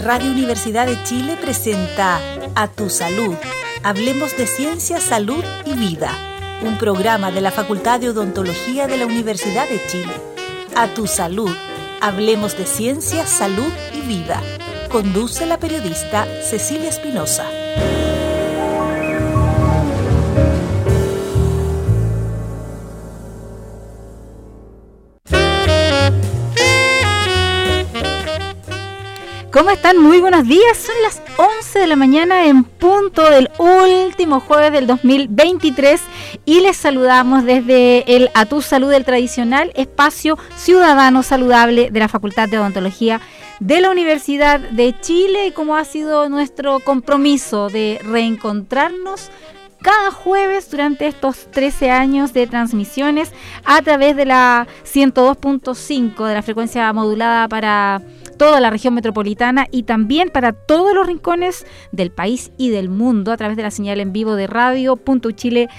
Radio Universidad de Chile presenta A Tu Salud. Hablemos de ciencia, salud y vida. Un programa de la Facultad de Odontología de la Universidad de Chile. A Tu Salud. Hablemos de ciencia, salud y vida. Conduce la periodista Cecilia Espinosa. ¿Cómo están? Muy buenos días. Son las 11 de la mañana en punto del último jueves del 2023 y les saludamos desde el A Tu Salud, el tradicional espacio ciudadano saludable de la Facultad de Odontología de la Universidad de Chile, y como ha sido nuestro compromiso de reencontrarnos cada jueves durante estos 13 años de transmisiones a través de la 102.5 de la frecuencia modulada para toda la región metropolitana y también para todos los rincones del país y del mundo a través de la señal en vivo de radio.uchile.cl.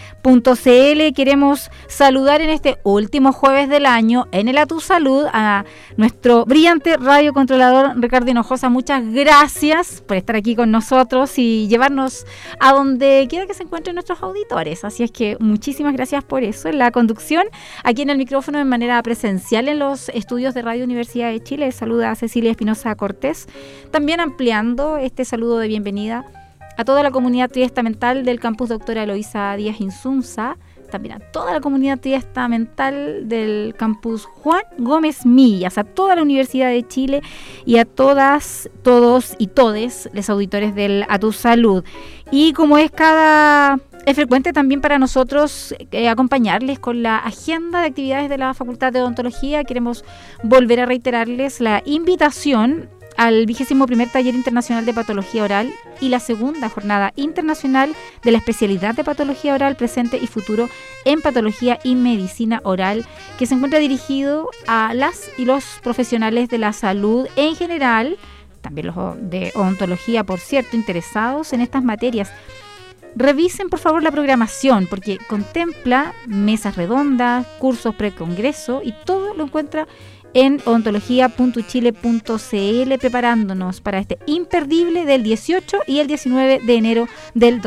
Queremos saludar en este último jueves del año en el A Tu Salud a nuestro brillante radiocontrolador Ricardo Hinojosa. Muchas gracias por estar aquí con nosotros y llevarnos a donde quiera que se encuentren nuestros auditores. Así es que muchísimas gracias por eso. En la conducción, aquí en el micrófono de manera presencial en los estudios de Radio Universidad de Chile, saluda a Cecilia Espinosa Cortés, también ampliando este saludo de bienvenida a toda la comunidad triestamental del campus Doctora Eloísa Díaz Insunza, también a toda la comunidad triestamental del campus Juan Gómez Millas, a toda la Universidad de Chile y a todas, todos y todes los auditores del A Tu Salud. Y como es frecuente también para nosotros acompañarles con la agenda de actividades de la Facultad de Odontología, queremos volver a reiterarles la invitación al 21º Taller Internacional de Patología Oral y la segunda Jornada Internacional de la Especialidad de Patología Oral, Presente y Futuro en Patología y Medicina Oral, que se encuentra dirigido a las y los profesionales de la salud en general, también los de odontología, por cierto, interesados en estas materias. Revisen por favor la programación porque contempla mesas redondas, cursos precongreso y todo lo encuentra en odontología.uchile.cl, preparándonos para este imperdible del 18 y el 19 de enero del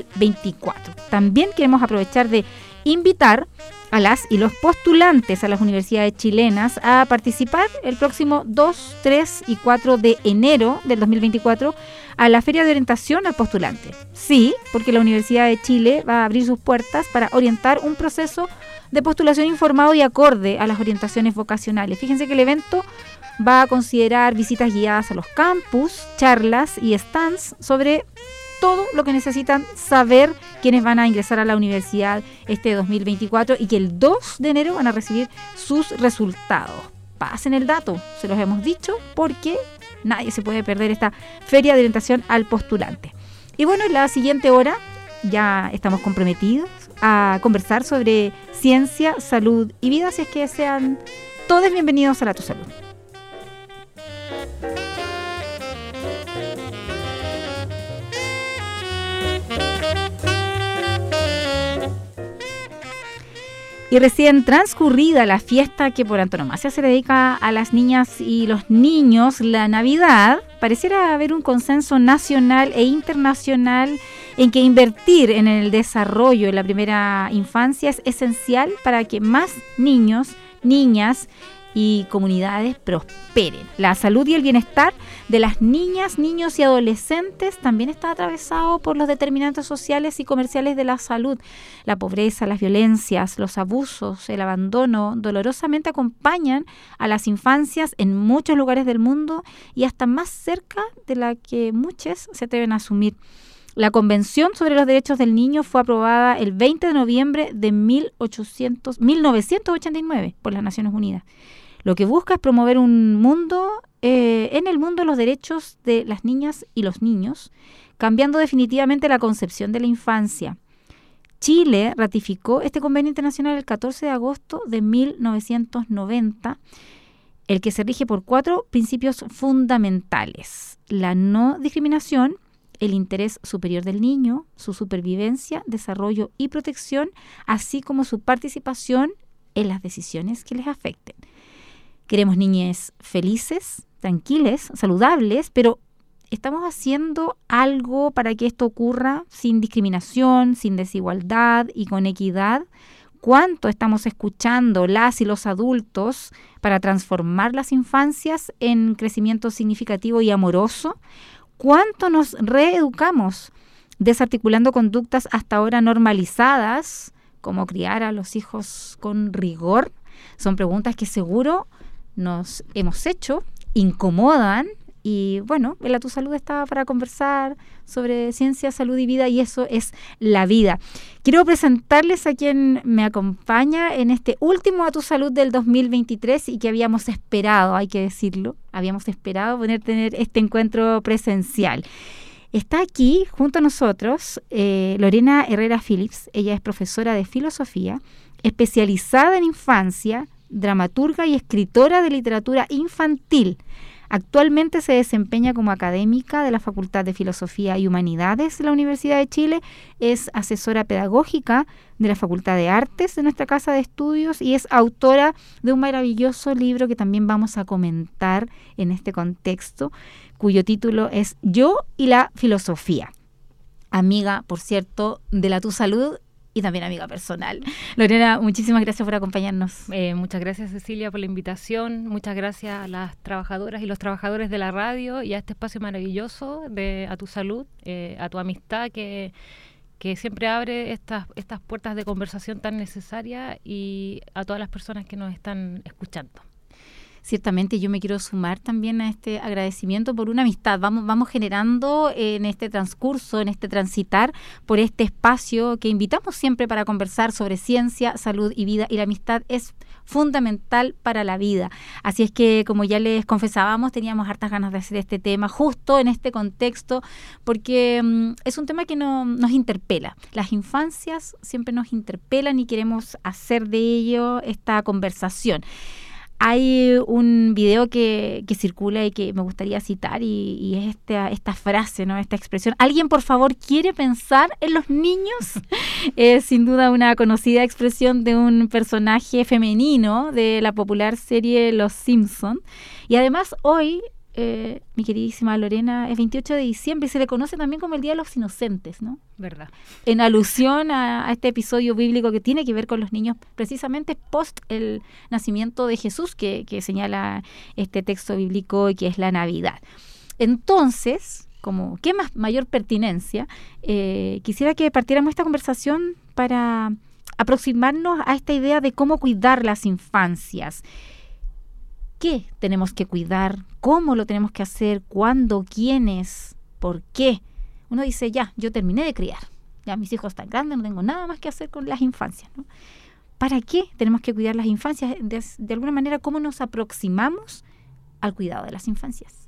2024. También queremos aprovechar de invitar a las y los postulantes a las universidades chilenas a participar el próximo 2, 3 y 4 de enero del 2024 a la Feria de Orientación al Postulante. Sí, porque la Universidad de Chile va a abrir sus puertas para orientar un proceso de postulación informado y acorde a las orientaciones vocacionales. Fíjense que el evento va a considerar visitas guiadas a los campus, charlas y stands sobre todo lo que necesitan saber quienes van a ingresar a la universidad este 2024 y que el 2 de enero van a recibir sus resultados. Pasen el dato, se los hemos dicho, porque nadie se puede perder esta feria de orientación al postulante. Y bueno, en la siguiente hora ya estamos comprometidos a conversar sobre ciencia, salud y vida, así es que sean todos bienvenidos a la Tu Salud. Y recién transcurrida la fiesta que por antonomasia se dedica a las niñas y los niños, la Navidad, pareciera haber un consenso nacional e internacional en que invertir en el desarrollo en la primera infancia es esencial para que más niños, niñas y comunidades prosperen. La salud y el bienestar de las niñas, niños y adolescentes también está atravesado por los determinantes sociales y comerciales de la salud. La pobreza, las violencias, los abusos, el abandono dolorosamente acompañan a las infancias en muchos lugares del mundo y hasta más cerca de la que muchos se atreven a asumir. La Convención sobre los Derechos del Niño fue aprobada el 20 de noviembre de 1989 por las Naciones Unidas. Lo que busca es promover un mundo, en el mundo los derechos de las niñas y los niños, cambiando definitivamente la concepción de la infancia. Chile ratificó este convenio internacional el 14 de agosto de 1990, el que se rige por 4 principios fundamentales: la no discriminación, el interés superior del niño, su supervivencia, desarrollo y protección, así como su participación en las decisiones que les afecten. Queremos niñez felices, tranquiles, saludables, pero ¿estamos haciendo algo para que esto ocurra sin discriminación, sin desigualdad y con equidad? ¿Cuánto estamos escuchando las y los adultos para transformar las infancias en crecimiento significativo y amoroso? ¿Cuánto nos reeducamos desarticulando conductas hasta ahora normalizadas, como criar a los hijos con rigor? Son preguntas que seguro nos hemos hecho, incomodan. Y bueno, el A Tu Salud está para conversar sobre ciencia, salud y vida, y eso es la vida. Quiero presentarles a quien me acompaña en este último A Tu Salud del 2023 y que habíamos esperado, hay que decirlo, habíamos esperado poder tener este encuentro presencial. Está aquí junto a nosotros Lorena Herrera Phillips. Ella es profesora de filosofía, especializada en infancia, dramaturga y escritora de literatura infantil. Actualmente se desempeña como académica de la Facultad de Filosofía y Humanidades de la Universidad de Chile, es asesora pedagógica de la Facultad de Artes de nuestra casa de estudios y es autora de un maravilloso libro que también vamos a comentar en este contexto, cuyo título es Yo y la filosofía. Amiga, por cierto, de la Tu Salud y también amiga personal. Lorena, muchísimas gracias por acompañarnos. Muchas gracias, Cecilia, por la invitación. Muchas gracias a las trabajadoras y los trabajadores de la radio y a este espacio maravilloso de A Tu Salud, a tu amistad que siempre abre estas puertas de conversación tan necesarias, y a todas las personas que nos están escuchando. Ciertamente yo me quiero sumar también a este agradecimiento por una amistad. Vamos generando en este transcurso, en este transitar por este espacio que invitamos siempre para conversar sobre ciencia, salud y vida, y la amistad es fundamental para la vida. Así es que, como ya les confesábamos, teníamos hartas ganas de hacer este tema justo en este contexto, porque es un tema que nos interpela. Las infancias siempre nos interpelan y queremos hacer de ello esta conversación. Hay un video que circula y que me gustaría citar y es esta frase, ¿no? Esta expresión. ¿Alguien, por favor, quiere pensar en los niños? Es sin duda una conocida expresión de un personaje femenino de la popular serie Los Simpson. Y además hoy, mi queridísima Lorena, es 28 de diciembre y se le conoce también como el Día de los Inocentes, ¿no? ¿Verdad? En alusión a este episodio bíblico que tiene que ver con los niños, precisamente post el nacimiento de Jesús, que señala este texto bíblico y que es la Navidad. Entonces, como qué mayor pertinencia, quisiera que partiéramos esta conversación para aproximarnos a esta idea de cómo cuidar las infancias. ¿Qué tenemos que cuidar? ¿Cómo lo tenemos que hacer? ¿Cuándo? ¿Quiénes? ¿Por qué? Uno dice, ya, yo terminé de criar. Ya mis hijos están grandes, no tengo nada más que hacer con las infancias, ¿no? ¿Para qué tenemos que cuidar las infancias? De alguna manera, ¿cómo nos aproximamos al cuidado de las infancias?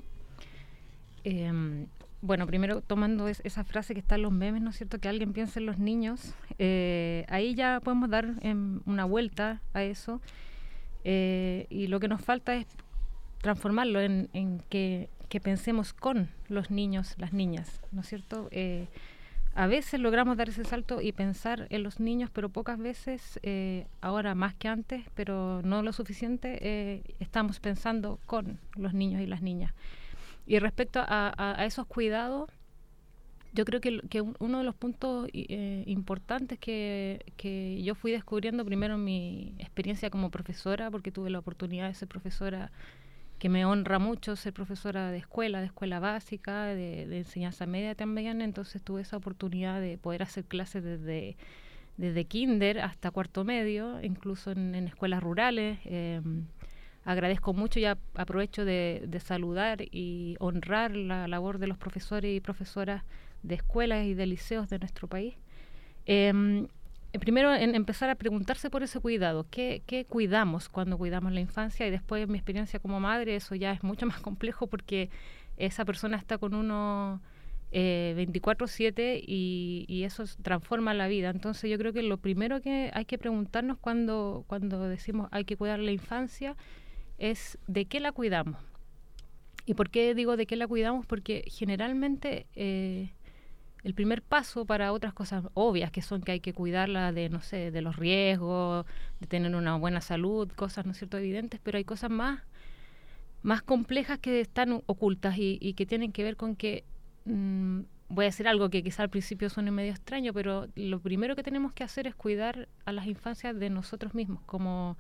Bueno, primero tomando esa frase que está en los memes, ¿no es cierto? Que alguien piensa en los niños. Ahí ya podemos dar una vuelta a eso. Y lo que nos falta es transformarlo en que pensemos con los niños, las niñas, ¿no es cierto? A veces logramos dar ese salto y pensar en los niños, pero pocas veces, ahora más que antes, pero no lo suficiente, estamos pensando con los niños y las niñas. Y respecto a esos cuidados, yo creo que uno de los puntos importantes que yo fui descubriendo primero en mi experiencia como profesora, porque tuve la oportunidad de ser profesora, que me honra mucho ser profesora de escuela básica, de enseñanza media también. Entonces tuve esa oportunidad de poder hacer clases desde kinder hasta cuarto medio, incluso en escuelas rurales. Agradezco mucho y aprovecho de saludar y honrar la labor de los profesores y profesoras de escuelas y de liceos de nuestro país. Primero, en empezar a preguntarse por ese cuidado. ¿Qué cuidamos cuando cuidamos la infancia? Y después, en mi experiencia como madre, eso ya es mucho más complejo porque esa persona está con uno 24/7 y eso transforma la vida. Entonces, yo creo que lo primero que hay que preguntarnos cuando decimos hay que cuidar la infancia es ¿de qué la cuidamos? ¿Y por qué digo de qué la cuidamos? Porque generalmente el primer paso para otras cosas obvias que son que hay que cuidarla de, no sé, de los riesgos, de tener una buena salud, cosas, ¿no es cierto?, evidentes, pero hay cosas más más complejas que están ocultas y que tienen que ver con que, voy a decir algo que quizá al principio suene medio extraño, pero lo primero que tenemos que hacer es cuidar a las infancias de nosotros mismos, como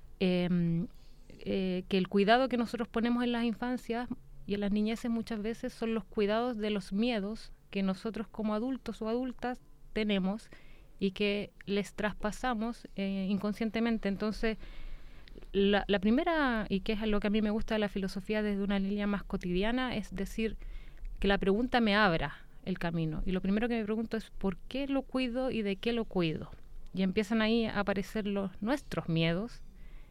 que el cuidado que nosotros ponemos en las infancias y en las niñeces muchas veces son los cuidados de los miedos que nosotros como adultos o adultas tenemos y que les traspasamos inconscientemente. Entonces, la primera, y que es lo que a mí me gusta de la filosofía desde una línea más cotidiana, es decir, que la pregunta me abra el camino. Y lo primero que me pregunto es ¿por qué lo cuido y de qué lo cuido? Y empiezan ahí a aparecer nuestros miedos.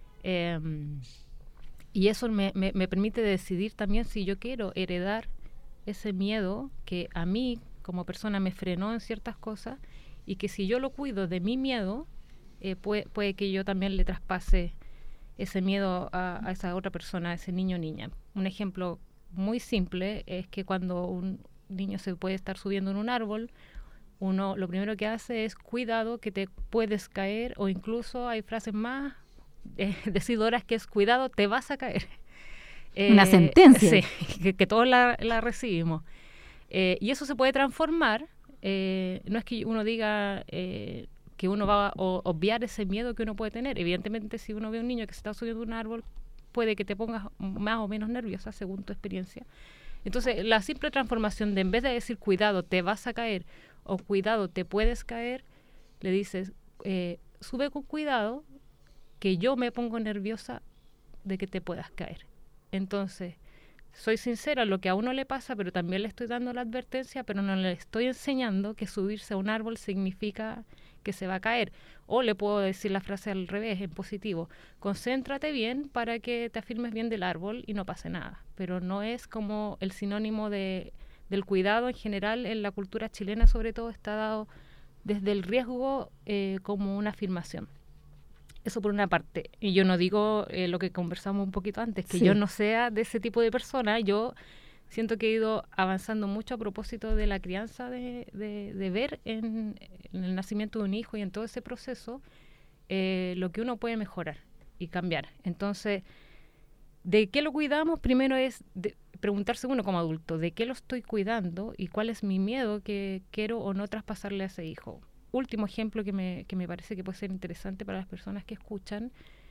Y eso me permite decidir también si yo quiero heredar ese miedo que a mí como persona me frenó en ciertas cosas, y que si yo lo cuido de mi miedo, puede que yo también le traspase ese miedo a esa otra persona, a ese niño o niña. Un ejemplo muy simple es que cuando un niño se puede estar subiendo en un árbol, uno lo primero que hace es cuidado que te puedes caer, o incluso hay frases más decidoras que es cuidado, te vas a caer. Una sentencia. Sí, que todos la recibimos. Y eso se puede transformar. No es que uno diga que uno va a obviar ese miedo que uno puede tener. Evidentemente, si uno ve a un niño que se está subiendo a un árbol, puede que te pongas más o menos nerviosa según tu experiencia. Entonces, la simple transformación de, en vez de decir cuidado, te vas a caer, o cuidado, te puedes caer, le dices, sube con cuidado, que yo me pongo nerviosa de que te puedas caer. Entonces, soy sincera, lo que a uno le pasa, pero también le estoy dando la advertencia, pero no le estoy enseñando que subirse a un árbol significa que se va a caer. O le puedo decir la frase al revés, en positivo. Concéntrate bien para que te afirmes bien del árbol y no pase nada. Pero no es como el sinónimo del cuidado en general. En la cultura chilena, sobre todo, está dado desde el riesgo como una afirmación. Eso por una parte. Y yo no digo lo que conversamos un poquito antes, que yo no sea de ese tipo de persona. Yo siento que he ido avanzando mucho a propósito de la crianza, de ver en el nacimiento de un hijo y en todo ese proceso lo que uno puede mejorar y cambiar. Entonces, ¿de qué lo cuidamos? Primero es preguntarse uno como adulto, ¿de qué lo estoy cuidando y cuál es mi miedo que quiero o no traspasarle a ese hijo? Último ejemplo que me parece que puede ser interesante para las personas que escuchan.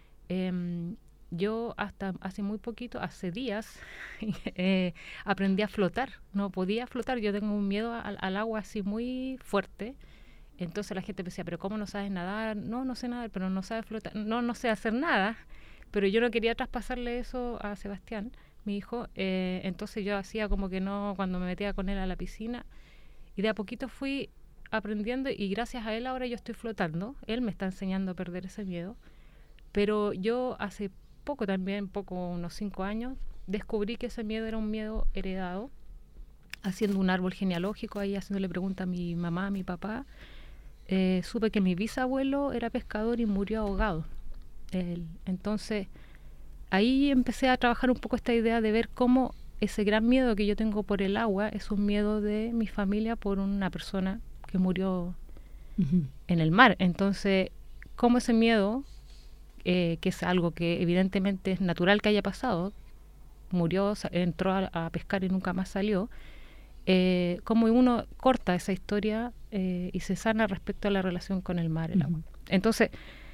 Yo hasta hace muy poquito, hace días, aprendí a flotar. No podía flotar, yo tengo un miedo al agua así muy fuerte. Entonces la gente me decía, ¿pero cómo no sabes nadar? No sé nadar, pero no sabes flotar. No sé hacer nada. Pero yo no quería traspasarle eso a Sebastián, mi hijo. Entonces yo hacía como que no, cuando me metía con él a la piscina. Y de a poquito fui aprendiendo, y gracias a él ahora yo estoy flotando. Él me está enseñando a perder ese miedo. Pero yo hace unos 5 años, descubrí que ese miedo era un miedo heredado, haciendo un árbol genealógico, ahí haciéndole pregunta a mi mamá, a mi papá. Supe que mi bisabuelo era pescador y murió ahogado. Entonces, ahí empecé a trabajar un poco esta idea de ver cómo ese gran miedo que yo tengo por el agua es un miedo de mi familia por una persona que murió en el mar. Entonces, cómo ese miedo, que es algo que evidentemente es natural que haya pasado, murió, entró a pescar y nunca más salió, cómo uno corta esa historia y se sana respecto a la relación con el mar, el agua. Entonces,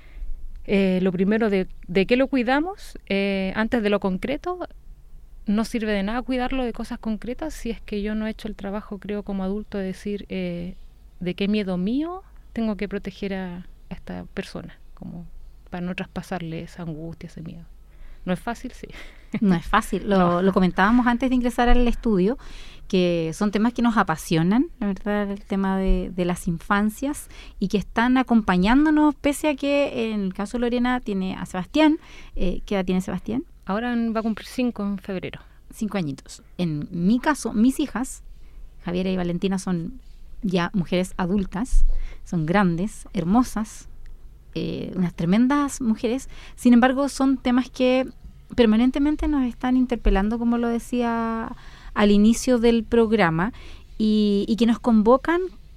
lo primero, de qué lo cuidamos, antes de lo concreto. No sirve de nada cuidarlo de cosas concretas si es que yo no he hecho el trabajo, creo, como adulto, de decir de qué miedo mío tengo que proteger a esta persona, como para no traspasarle esa angustia, ese miedo. ¿No es fácil? Sí. No es fácil. Lo comentábamos antes de ingresar al estudio, que son temas que nos apasionan, la verdad, el tema de las infancias, y que están acompañándonos, pese a que en el caso de Lorena tiene a Sebastián. ¿Qué edad tiene Sebastián? Ahora va a cumplir 5 en febrero. 5 añitos. En mi caso, mis hijas, Javiera y Valentina, son ya mujeres adultas, son grandes, hermosas, unas tremendas mujeres. Sin embargo, son temas que permanentemente nos están interpelando, como lo decía al inicio del programa, y que nos convocan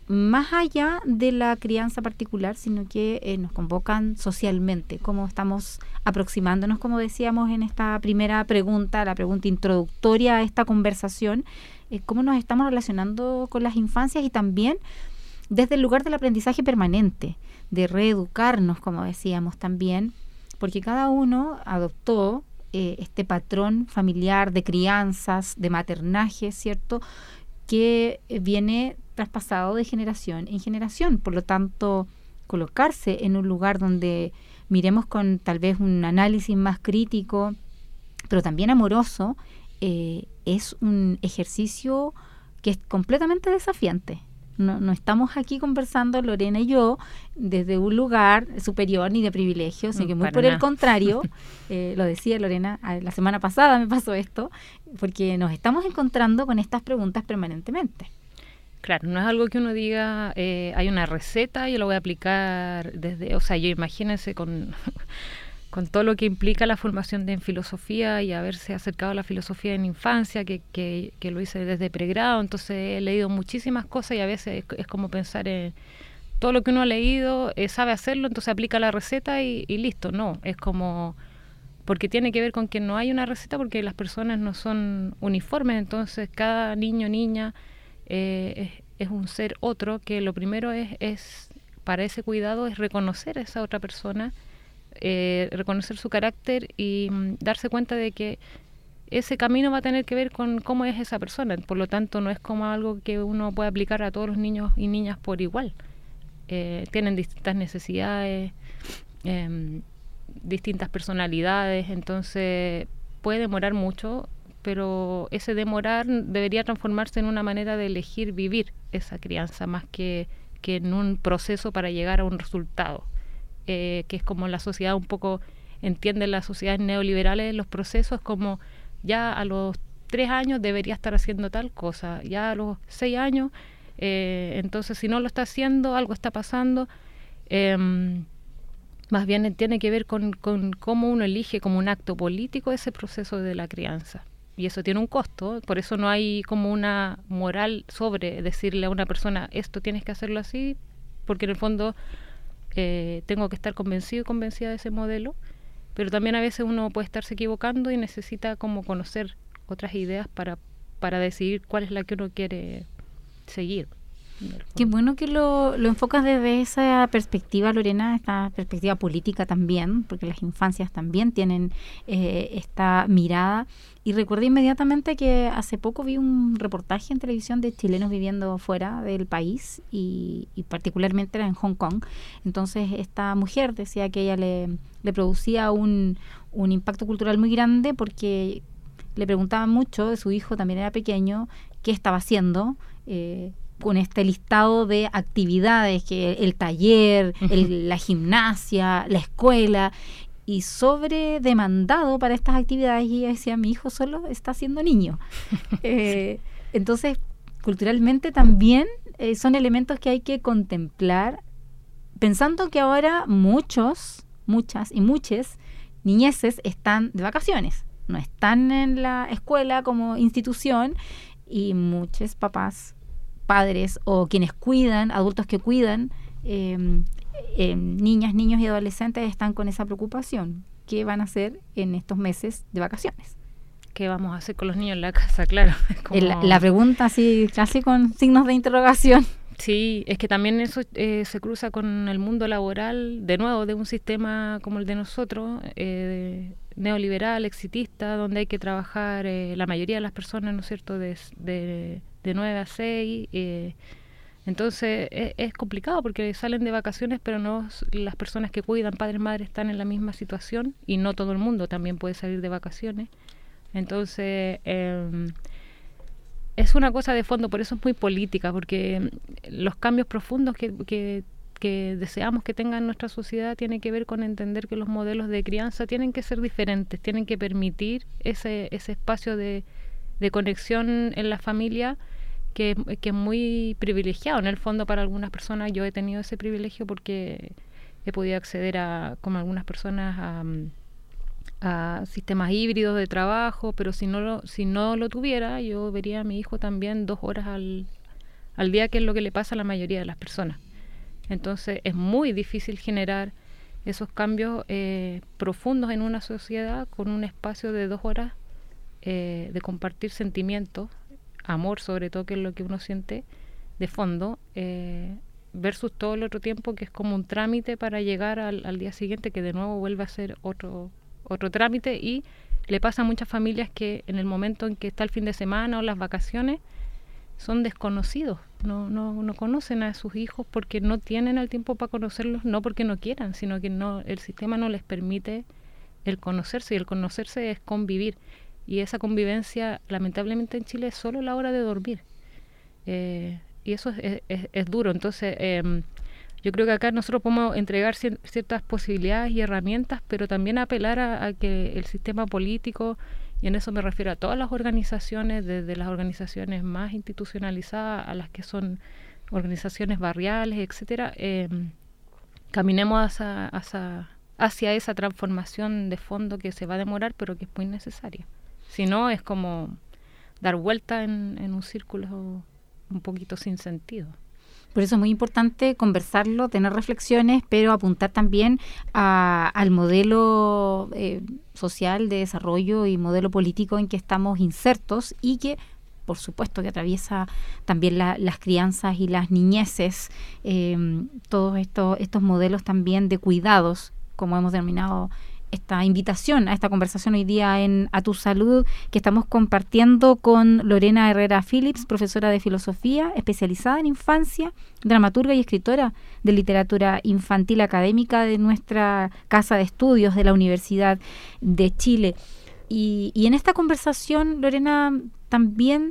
más allá de la crianza particular, sino que nos convocan socialmente, cómo estamos aproximándonos, como decíamos en esta primera pregunta, la pregunta introductoria a esta conversación, cómo nos estamos relacionando con las infancias y también desde el lugar del aprendizaje permanente, de reeducarnos, como decíamos también, porque cada uno adoptó este patrón familiar de crianzas, de maternaje, ¿cierto?, que viene traspasado de generación en generación. Por lo tanto, colocarse en un lugar donde miremos con tal vez un análisis más crítico, pero también amoroso, es un ejercicio que es completamente desafiante. No estamos aquí conversando, Lorena y yo, desde un lugar superior ni de privilegio, sino que muy por el contrario, lo decía Lorena, la semana pasada me pasó esto, porque nos estamos encontrando con estas preguntas permanentemente. Claro, no es algo que uno diga, hay una receta, yo lo voy a aplicar desde, o sea, yo imagínense con todo lo que implica la formación en filosofía y haberse acercado a la filosofía en infancia, que lo hice desde pregrado, entonces he leído muchísimas cosas y a veces es como pensar en todo lo que uno ha leído, sabe hacerlo, entonces aplica la receta y listo. No, es como, porque tiene que ver con que no hay una receta, porque las personas no son uniformes, entonces cada niño o niña es un ser otro, que lo primero es para ese cuidado es reconocer a esa otra persona, reconocer su carácter y darse cuenta de que ese camino va a tener que ver con cómo es esa persona. Por lo tanto, no es como algo que uno puede aplicar a todos los niños y niñas por igual. Tienen distintas necesidades, distintas personalidades, entonces puede demorar mucho, pero ese demorar debería transformarse en una manera de elegir vivir esa crianza más que en un proceso para llegar a un resultado. Que es como la sociedad un poco entiende, las sociedades neoliberales, los procesos como ya a los 3 años debería estar haciendo tal cosa, ya a los 6 años, entonces si no lo está haciendo, algo está pasando. Más bien tiene que ver con cómo uno elige como un acto político ese proceso de la crianza. Y eso tiene un costo, por eso no hay como una moral sobre decirle a una persona, esto tienes que hacerlo así, porque en el fondo tengo que estar convencido y convencida de ese modelo, pero también a veces uno puede estarse equivocando y necesita como conocer otras ideas para decidir cuál es la que uno quiere seguir. Qué bueno que lo enfocas desde esa perspectiva, Lorena, esta perspectiva política también, porque las infancias también tienen esta mirada. Y recuerdo inmediatamente que hace poco vi un reportaje en televisión de chilenos viviendo fuera del país y particularmente era en Hong Kong. Entonces esta mujer decía que ella le producía un impacto cultural muy grande porque le preguntaban mucho, su hijo también era pequeño, qué estaba haciendo, con este listado de actividades, que el taller, la gimnasia, la escuela, y sobredemandado para estas actividades, y ella decía, mi hijo solo está siendo niño. Entonces, culturalmente también son elementos que hay que contemplar, pensando que ahora muchas y muchas niñeces están de vacaciones, no están en la escuela como institución, y muchos papás, padres o quienes cuidan, adultos que cuidan niñas, niños y adolescentes están con esa preocupación. ¿Qué van a hacer en estos meses de vacaciones? ¿Qué vamos a hacer con los niños en la casa? Claro. Como... La pregunta así casi con signos de interrogación. Sí, es que también eso se cruza con el mundo laboral, de nuevo, de un sistema como el de nosotros, neoliberal, exitista, donde hay que trabajar la mayoría de las personas, ¿no es cierto?, de 9 a 6. Entonces es complicado porque salen de vacaciones, pero no las personas que cuidan, padres, madres, están en la misma situación, y no todo el mundo también puede salir de vacaciones. Entonces es una cosa de fondo, por eso es muy política, porque los cambios profundos que deseamos que tenga nuestra sociedad tienen que ver con entender que los modelos de crianza tienen que ser diferentes, tienen que permitir ese espacio de conexión en la familia que es muy privilegiado. En el fondo, para algunas personas, yo he tenido ese privilegio porque he podido acceder como algunas personas a sistemas híbridos de trabajo, pero si no lo tuviera, yo vería a mi hijo también 2 horas al día, que es lo que le pasa a la mayoría de las personas. Entonces es muy difícil generar esos cambios profundos en una sociedad con un espacio de 2 horas de compartir sentimientos, amor sobre todo, que es lo que uno siente de fondo, versus todo el otro tiempo que es como un trámite para llegar al día siguiente, que de nuevo vuelve a ser otro trámite. Y le pasa a muchas familias que en el momento en que está el fin de semana o las vacaciones son desconocidos, no conocen a sus hijos porque no tienen el tiempo para conocerlos, no porque no quieran, sino que el sistema no les permite el conocerse, y el conocerse es convivir, y esa convivencia lamentablemente en Chile es solo la hora de dormir, y eso es duro. Entonces yo creo que acá nosotros podemos entregar ciertas posibilidades y herramientas, pero también apelar a que el sistema político, y en eso me refiero a todas las organizaciones, desde las organizaciones más institucionalizadas a las que son organizaciones barriales, etcétera, caminemos hacia esa transformación de fondo que se va a demorar, pero que es muy necesaria. Si no, es como dar vuelta en un círculo un poquito sin sentido. Por eso es muy importante conversarlo, tener reflexiones, pero apuntar también al modelo social de desarrollo y modelo político en que estamos insertos, y que, por supuesto, que atraviesa también las crianzas y las niñeces, todos estos modelos también de cuidados, como hemos denominado esta invitación a esta conversación hoy día en A Tu Salud, que estamos compartiendo con Lorena Herrera Phillips, profesora de filosofía, especializada en infancia, dramaturga y escritora de literatura infantil académica de nuestra casa de estudios de la Universidad de Chile. Y en esta conversación, Lorena, también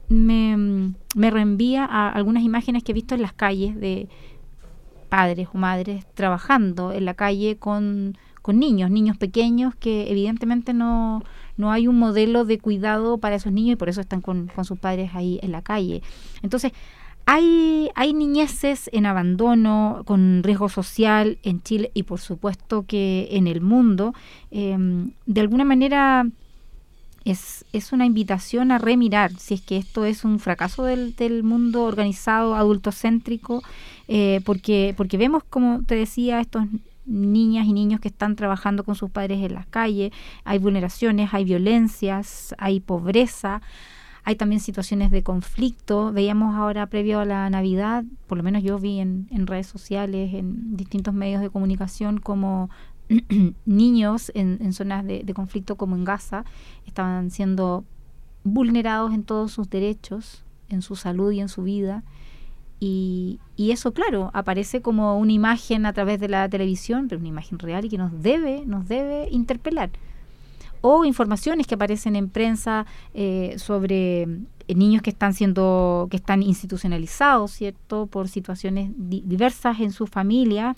me reenvía a algunas imágenes que he visto en las calles de padres o madres trabajando en la calle con niños pequeños, que evidentemente no hay un modelo de cuidado para esos niños, y por eso están con sus padres ahí en la calle. Entonces, hay niñeces en abandono, con riesgo social en Chile, y por supuesto que en el mundo. De alguna manera es una invitación a remirar si es que esto es un fracaso del mundo organizado, adultocéntrico, porque vemos, como te decía, estos niñas y niños que están trabajando con sus padres en las calles. Hay vulneraciones, hay violencias, hay pobreza, hay también situaciones de conflicto. Veíamos ahora, previo a la Navidad, por lo menos yo vi en redes sociales, en distintos medios de comunicación, como niños en zonas de conflicto, como en Gaza, estaban siendo vulnerados en todos sus derechos, en su salud y en su vida. Y eso, claro, aparece como una imagen a través de la televisión, pero una imagen real y que nos debe interpelar. O informaciones que aparecen en prensa sobre niños que están institucionalizados, ¿cierto?, por situaciones diversas en su familia,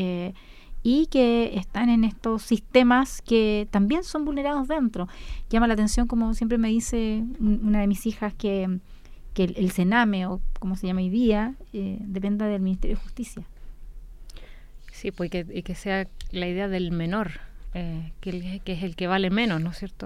y que están en estos sistemas que también son vulnerados dentro. Llama la atención, como siempre me dice una de mis hijas, que el Sename, o como se llama hoy día, dependa del Ministerio de Justicia. Sí, pues que sea la idea del menor, que es el que vale menos, ¿no es cierto?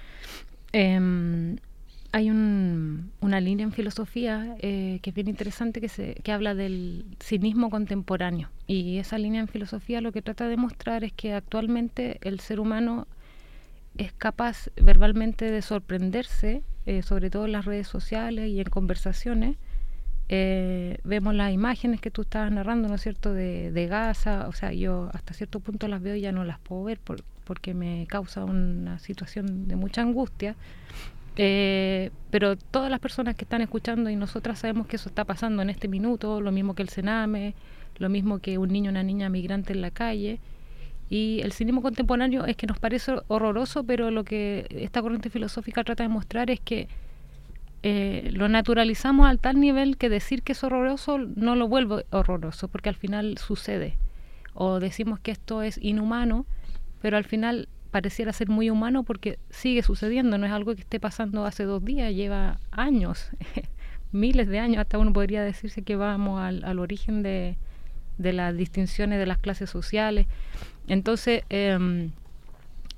Hay una línea en filosofía que es bien interesante, que habla del cinismo contemporáneo, y esa línea en filosofía lo que trata de mostrar es que actualmente el ser humano es capaz verbalmente de sorprenderse, sobre todo en las redes sociales y en conversaciones. Vemos las imágenes que tú estabas narrando, ¿no es cierto?, de Gaza. O sea, yo hasta cierto punto las veo y ya no las puedo ver porque me causa una situación de mucha angustia. Pero todas las personas que están escuchando y nosotras sabemos que eso está pasando en este minuto, lo mismo que el Sename, lo mismo que un niño o una niña migrante en la calle. Y el cinismo contemporáneo es que nos parece horroroso, pero lo que esta corriente filosófica trata de mostrar es que lo naturalizamos al tal nivel que decir que es horroroso no lo vuelve horroroso, porque al final sucede. O decimos que esto es inhumano, pero al final pareciera ser muy humano porque sigue sucediendo, no es algo que esté pasando hace 2 días, lleva años, miles de años, hasta uno podría decirse que vamos al origen de las distinciones de las clases sociales. Entonces,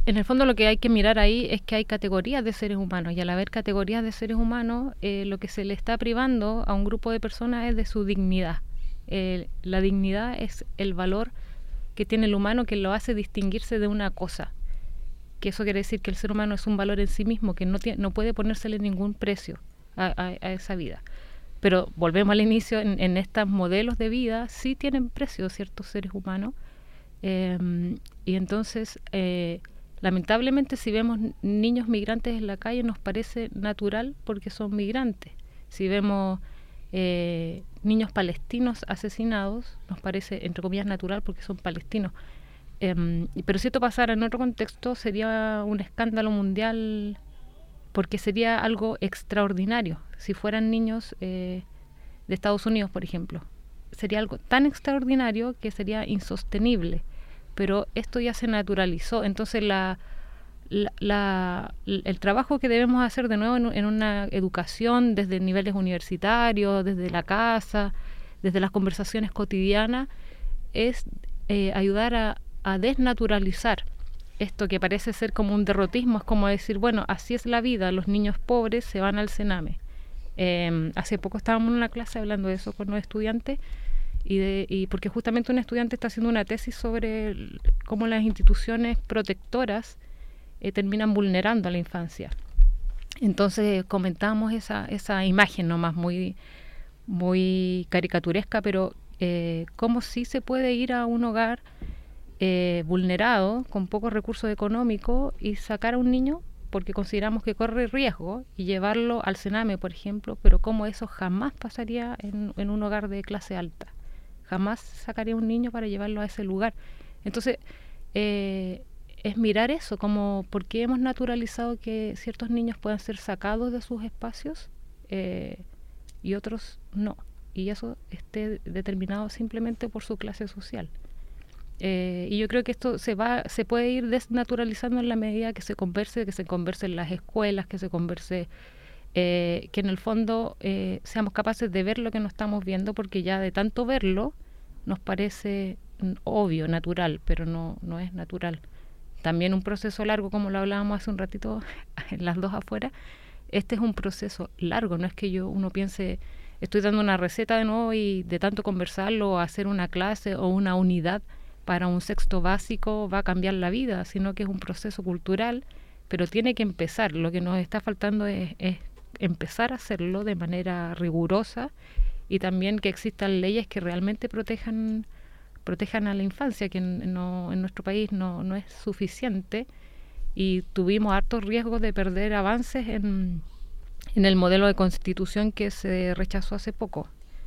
En el fondo lo que hay que mirar ahí es que hay categorías de seres humanos, y al haber categorías de seres humanos, lo que se le está privando a un grupo de personas es de su dignidad. La dignidad es el valor que tiene el humano, que lo hace distinguirse de una cosa. Que eso quiere decir que el ser humano es un valor en sí mismo, que no puede ponérsele ningún precio a esa vida. Pero volvemos al inicio, en estos modelos de vida sí tienen precio ciertos seres humanos, y entonces lamentablemente si vemos niños migrantes en la calle nos parece natural porque son migrantes. Si vemos niños palestinos asesinados nos parece, entre comillas, natural porque son palestinos. Pero si esto pasara en otro contexto sería un escándalo mundial, porque sería algo extraordinario. Si fueran niños de Estados Unidos, por ejemplo, sería algo tan extraordinario que sería insostenible. Pero esto ya se naturalizó. Entonces el trabajo que debemos hacer de nuevo en una educación desde niveles universitarios, desde la casa, desde las conversaciones cotidianas, es ayudar a desnaturalizar esto que parece ser como un derrotismo. Es como decir, bueno, así es la vida, los niños pobres se van al Sename. Hace poco estábamos en una clase hablando de eso con los estudiantes, y porque justamente un estudiante está haciendo una tesis sobre cómo las instituciones protectoras terminan vulnerando a la infancia. Entonces comentábamos esa imagen nomás muy, muy caricaturesca, pero cómo sí se puede ir a un hogar vulnerado, con pocos recursos económicos, y sacar a un niño porque consideramos que corre riesgo y llevarlo al Sename, por ejemplo, pero cómo eso jamás pasaría en un hogar de clase alta. Jamás sacaría a un niño para llevarlo a ese lugar. Entonces, es mirar eso, como por qué hemos naturalizado que ciertos niños puedan ser sacados de sus espacios y otros no. Y eso esté determinado simplemente por su clase social. Y yo creo que esto se puede ir desnaturalizando en la medida que se converse en las escuelas, que se converse, que en el fondo seamos capaces de ver lo que no estamos viendo, porque ya de tanto verlo nos parece obvio, natural, pero no es natural. También un proceso largo, como lo hablábamos hace un ratito en las dos afuera. Este es un proceso largo, no es que uno piense, estoy dando una receta de nuevo y de tanto conversarlo o hacer una clase o una unidad para un sexto básico va a cambiar la vida, sino que es un proceso cultural, pero tiene que empezar. Lo que nos está faltando es empezar a hacerlo de manera rigurosa, y también que existan leyes que realmente protejan a la infancia, que en nuestro país no es suficiente, y tuvimos hartos riesgos de perder avances en el modelo de constitución que se rechazó hace poco.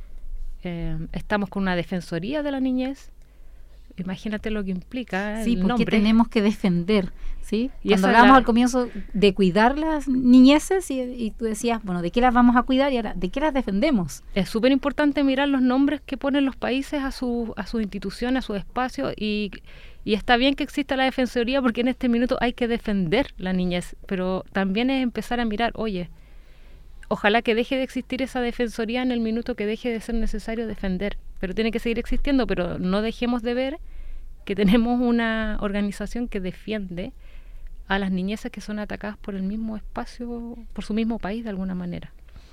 Estamos con una defensoría de la niñez. Imagínate lo que implica el nombre. Sí, porque tenemos que defender, ¿sí? Y cuando hablábamos al comienzo de cuidar las niñeces, y tú decías, bueno, ¿de qué las vamos a cuidar? Y ahora, ¿de qué las defendemos? Es súper importante mirar los nombres que ponen los países a su institución, a su espacio, y está bien que exista la defensoría, porque en este minuto hay que defender la niñez, pero también es empezar a mirar, oye, ojalá que deje de existir esa defensoría en el minuto que deje de ser necesario defender, pero tiene que seguir existiendo, pero no dejemos de ver que tenemos una organización que defiende a las niñezas que son atacadas por el mismo espacio, por su mismo país de alguna manera.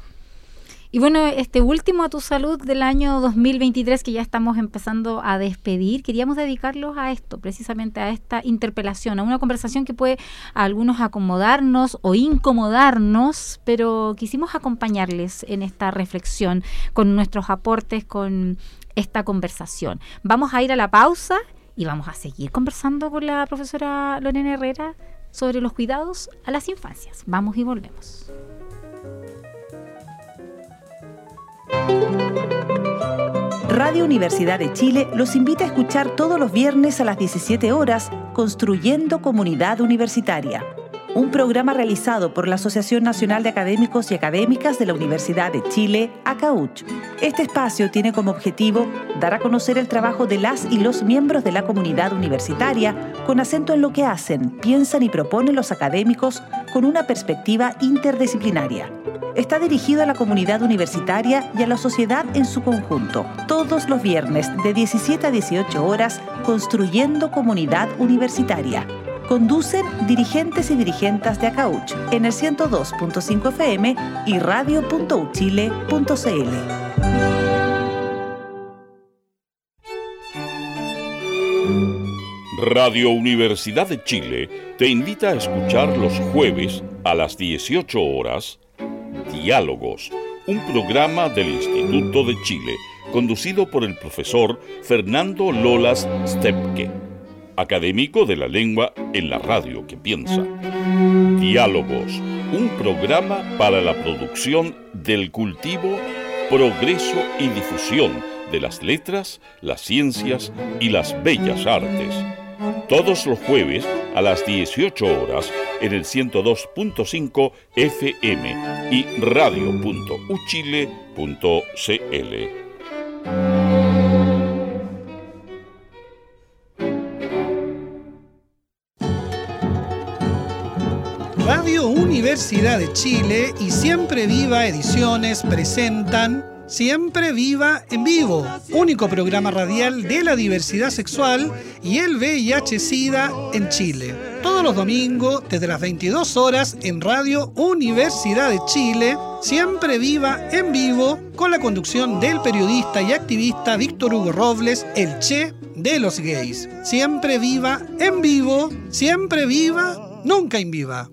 Y bueno, este último A Tu Salud del año 2023, que ya estamos empezando a despedir, queríamos dedicarlos a esto, precisamente a esta interpelación, a una conversación que puede a algunos acomodarnos o incomodarnos, pero quisimos acompañarles en esta reflexión con nuestros aportes, con esta conversación. Vamos a ir a la pausa y vamos a seguir conversando con la profesora Lorena Herrera sobre los cuidados a las infancias. Vamos y volvemos. Radio Universidad de Chile los invita a escuchar todos los viernes a las 17 horas Construyendo Comunidad Universitaria, un programa realizado por la Asociación Nacional de Académicos y Académicas de la Universidad de Chile, ACAUCH. Este espacio tiene como objetivo dar a conocer el trabajo de las y los miembros de la comunidad universitaria con acento en lo que hacen, piensan y proponen los académicos con una perspectiva interdisciplinaria. Está dirigido a la comunidad universitaria y a la sociedad en su conjunto. Todos los viernes de 17 a 18 horas, Construyendo Comunidad Universitaria. Conducen dirigentes y dirigentas de Acauch en el 102.5 FM y radio.uchile.cl. Radio Universidad de Chile te invita a escuchar los jueves a las 18 horas Diálogos, un programa del Instituto de Chile conducido por el profesor Fernando Lolas Stepke, académico de la lengua en la radio que piensa. Diálogos, un programa para la producción del cultivo, progreso y difusión de las letras, las ciencias y las bellas artes. Todos los jueves a las 18 horas en el 102.5 FM y radio.uchile.cl. Radio Universidad de Chile y Siempre Viva Ediciones presentan Siempre Viva en Vivo, único programa radial de la diversidad sexual y el VIH-Sida en Chile. Todos los domingos, desde las 22 horas, en Radio Universidad de Chile, Siempre Viva en Vivo, con la conducción del periodista y activista Víctor Hugo Robles, el Che de los gays. Siempre Viva en Vivo, siempre viva, nunca in viva.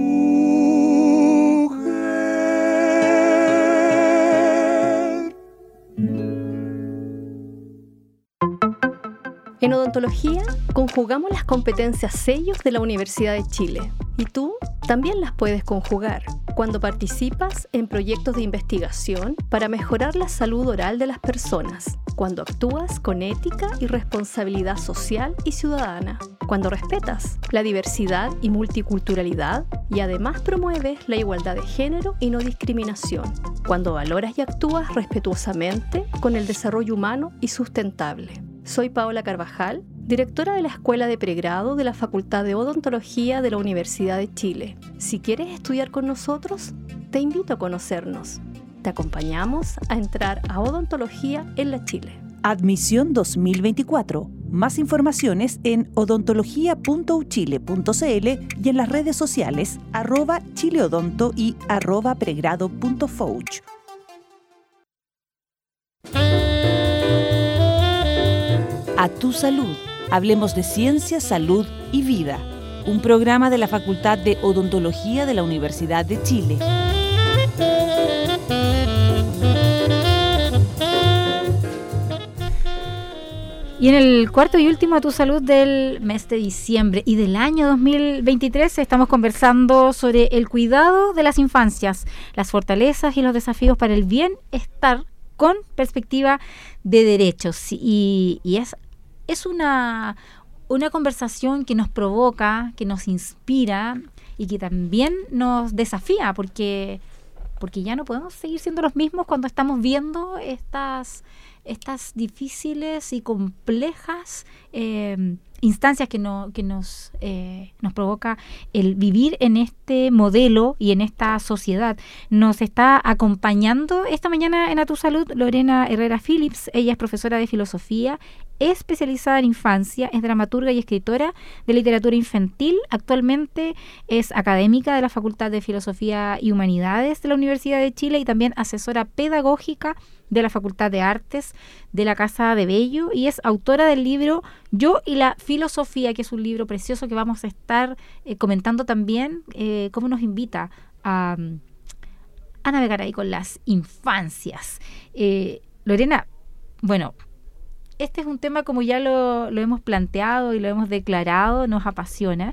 En odontología, conjugamos las competencias sellos de la Universidad de Chile. Y tú también las puedes conjugar cuando participas en proyectos de investigación para mejorar la salud oral de las personas, cuando actúas con ética y responsabilidad social y ciudadana, cuando respetas la diversidad y multiculturalidad y además promueves la igualdad de género y no discriminación, cuando valoras y actúas respetuosamente con el desarrollo humano y sustentable. Soy Paola Carvajal, directora de la Escuela de Pregrado de la Facultad de Odontología de la Universidad de Chile. Si quieres estudiar con nosotros, te invito a conocernos. Te acompañamos a entrar a Odontología en la Chile. Admisión 2024. Más informaciones en odontología.uchile.cl y en las redes sociales @chileodonto y @pregrado.fouch. A tu salud. Hablemos de ciencia, salud y vida. Un programa de la Facultad de Odontología de la Universidad de Chile. Y en el cuarto y último A tu salud del mes de diciembre y del año 2023 estamos conversando sobre el cuidado de las infancias, las fortalezas y los desafíos para el bienestar con perspectiva de derechos. Y es una conversación que nos provoca, que nos inspira y que también nos desafía, porque ya no podemos seguir siendo los mismos cuando estamos viendo estas difíciles y complejas instancias que nos provoca el vivir en este modelo y en esta sociedad. Nos está acompañando esta mañana en A Tu Salud Lorena Herrera Phillips. Ella es profesora de filosofía, especializada en infancia, es dramaturga y escritora de literatura infantil. Actualmente es académica de la Facultad de Filosofía y Humanidades de la Universidad de Chile y también asesora pedagógica de la Facultad de Artes de la Casa de Bello, y es autora del libro Yo y la Filosofía, que es un libro precioso que vamos a estar comentando también, cómo nos invita a navegar ahí con las infancias. Lorena, bueno, este es un tema, como ya lo hemos planteado y lo hemos declarado, nos apasiona.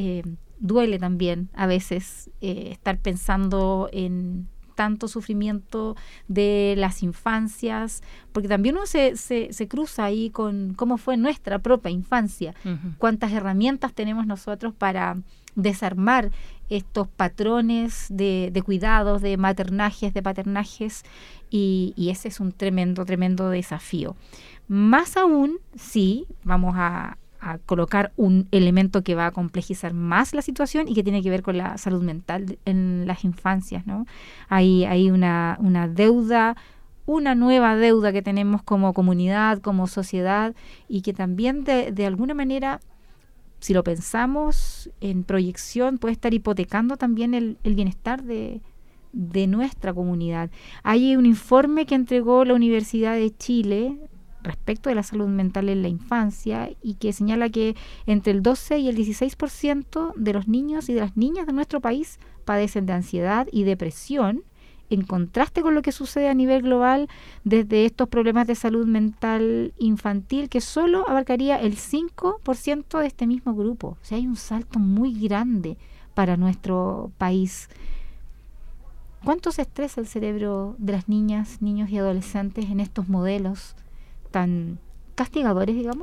Duele también a veces estar pensando en tanto sufrimiento de las infancias, porque también uno se cruza ahí con cómo fue nuestra propia infancia, cuántas herramientas tenemos nosotros para desarmar estos patrones de cuidados, de maternajes, de paternajes, y ese es un tremendo desafío. Más aún, sí, vamos a colocar un elemento que va a complejizar más la situación y que tiene que ver con la salud mental en las infancias, ¿no? Hay una deuda, una nueva deuda que tenemos como comunidad, como sociedad, y que también de alguna manera si lo pensamos en proyección, puede estar hipotecando también el bienestar de nuestra comunidad. Hay un informe que entregó la Universidad de Chile respecto de la salud mental en la infancia y que señala que entre el 12 y el 16% de los niños y de las niñas de nuestro país padecen de ansiedad y depresión, en contraste con lo que sucede a nivel global desde estos problemas de salud mental infantil, que solo abarcaría el 5% de este mismo grupo. O sea, hay un salto muy grande para nuestro país. ¿Cuánto se estresa el cerebro de las niñas, niños y adolescentes en estos modelos tan castigadores, digamos?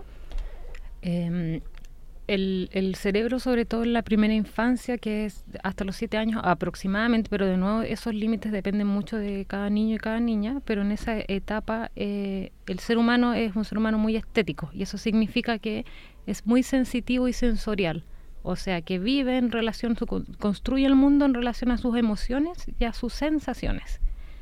El cerebro, sobre todo en la primera infancia, que es hasta los 7 años aproximadamente, pero de nuevo esos límites dependen mucho de cada niño y cada niña, pero en esa etapa el ser humano es un ser humano muy estético, y eso significa que es muy sensitivo y sensorial. O sea, que vive en relación, construye el mundo en relación a sus emociones y a sus sensaciones.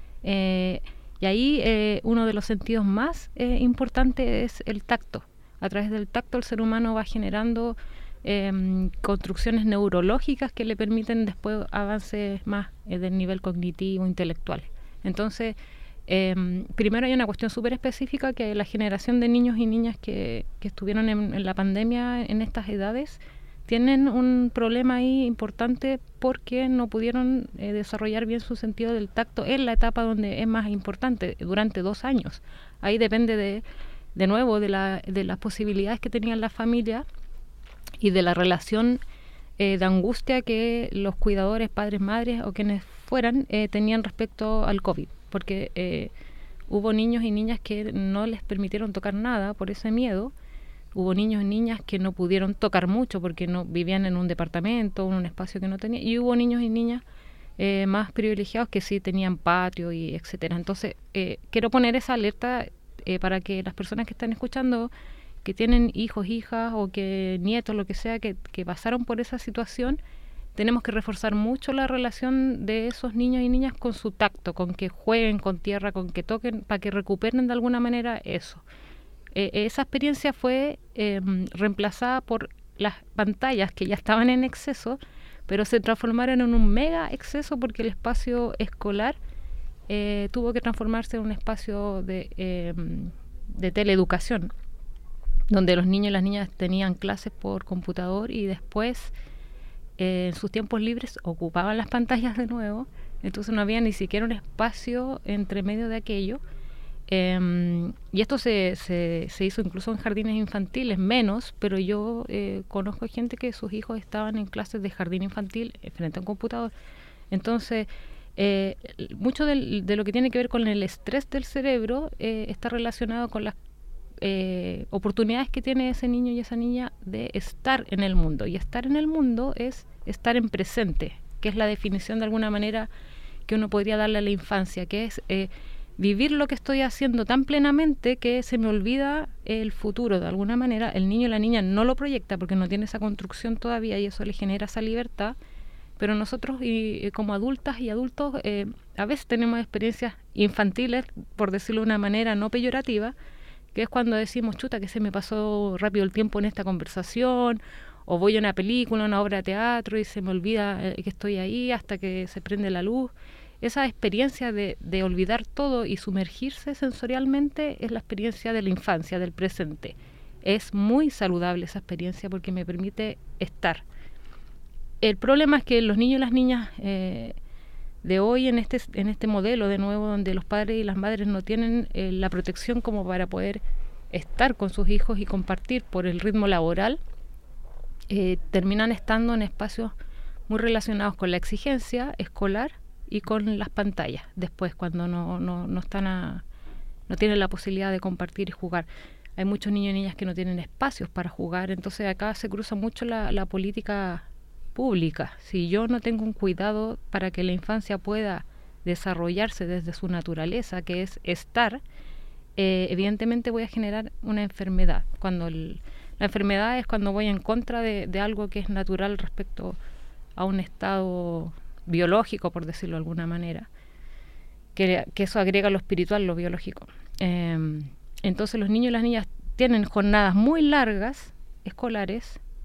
Y ahí uno de los sentidos más importantes es el tacto. A través del tacto el ser humano va generando construcciones neurológicas que le permiten después avances más del nivel cognitivo, intelectual. Entonces, primero hay una cuestión súper específica, que la generación de niños y niñas que estuvieron en la pandemia en estas edades tienen un problema ahí importante porque no pudieron desarrollar bien su sentido del tacto en la etapa donde es más importante, durante 2 años. Ahí depende de nuevo de las posibilidades que tenían la familia y de la relación de angustia que los cuidadores, padres, madres o quienes fueran tenían respecto al COVID, porque hubo niños y niñas que no les permitieron tocar nada por ese miedo. Hubo niños y niñas que no pudieron tocar mucho porque no vivían en un departamento, en un espacio que no tenían, y hubo niños y niñas más privilegiados que sí tenían patio y etcétera. Entonces, quiero poner esa alerta para que las personas que están escuchando, que tienen hijos, hijas o que nietos, lo que sea, que pasaron por esa situación, tenemos que reforzar mucho la relación de esos niños y niñas con su tacto, con que jueguen con tierra, con que toquen, para que recuperen de alguna manera eso. Esa experiencia fue reemplazada por las pantallas que ya estaban en exceso, pero se transformaron en un mega exceso porque el espacio escolar tuvo que transformarse en un espacio de teleeducación, donde los niños y las niñas tenían clases por computador y después en sus tiempos libres ocupaban las pantallas de nuevo. Entonces no había ni siquiera un espacio entre medio de aquello. Y esto se hizo incluso en jardines infantiles, menos, pero yo conozco gente que sus hijos estaban en clases de jardín infantil frente a un computador. Entonces, mucho de lo que tiene que ver con el estrés del cerebro está relacionado con las oportunidades que tiene ese niño y esa niña de estar en el mundo. Y estar en el mundo es estar en presente, que es la definición de alguna manera que uno podría darle a la infancia, que es vivir lo que estoy haciendo tan plenamente que se me olvida el futuro. De alguna manera el niño y la niña no lo proyecta porque no tiene esa construcción todavía y eso le genera esa libertad, pero nosotros como adultas y adultos a veces tenemos experiencias infantiles, por decirlo de una manera no peyorativa, que es cuando decimos, chuta, que se me pasó rápido el tiempo en esta conversación, o voy a una película, una obra de teatro y se me olvida que estoy ahí hasta que se prende la luz. Esa experiencia de olvidar todo y sumergirse sensorialmente es la experiencia de la infancia, del presente. Es muy saludable esa experiencia porque me permite estar. El problema es que los niños y las niñas de hoy en este modelo, de nuevo, donde los padres y las madres no tienen la protección como para poder estar con sus hijos y compartir por el ritmo laboral, terminan estando en espacios muy relacionados con la exigencia escolar y con las pantallas después cuando no tienen la posibilidad de compartir y jugar. Hay muchos niños y niñas que no tienen espacios para jugar, entonces acá se cruza mucho la política pública. Si yo no tengo un cuidado para que la infancia pueda desarrollarse desde su naturaleza, que es estar, evidentemente voy a generar una enfermedad. Cuando la enfermedad es cuando voy en contra de algo que es natural respecto a un estado biológico, por decirlo de alguna manera, que eso agrega lo espiritual, lo biológico. Entonces los niños y las niñas tienen jornadas muy largas escolares,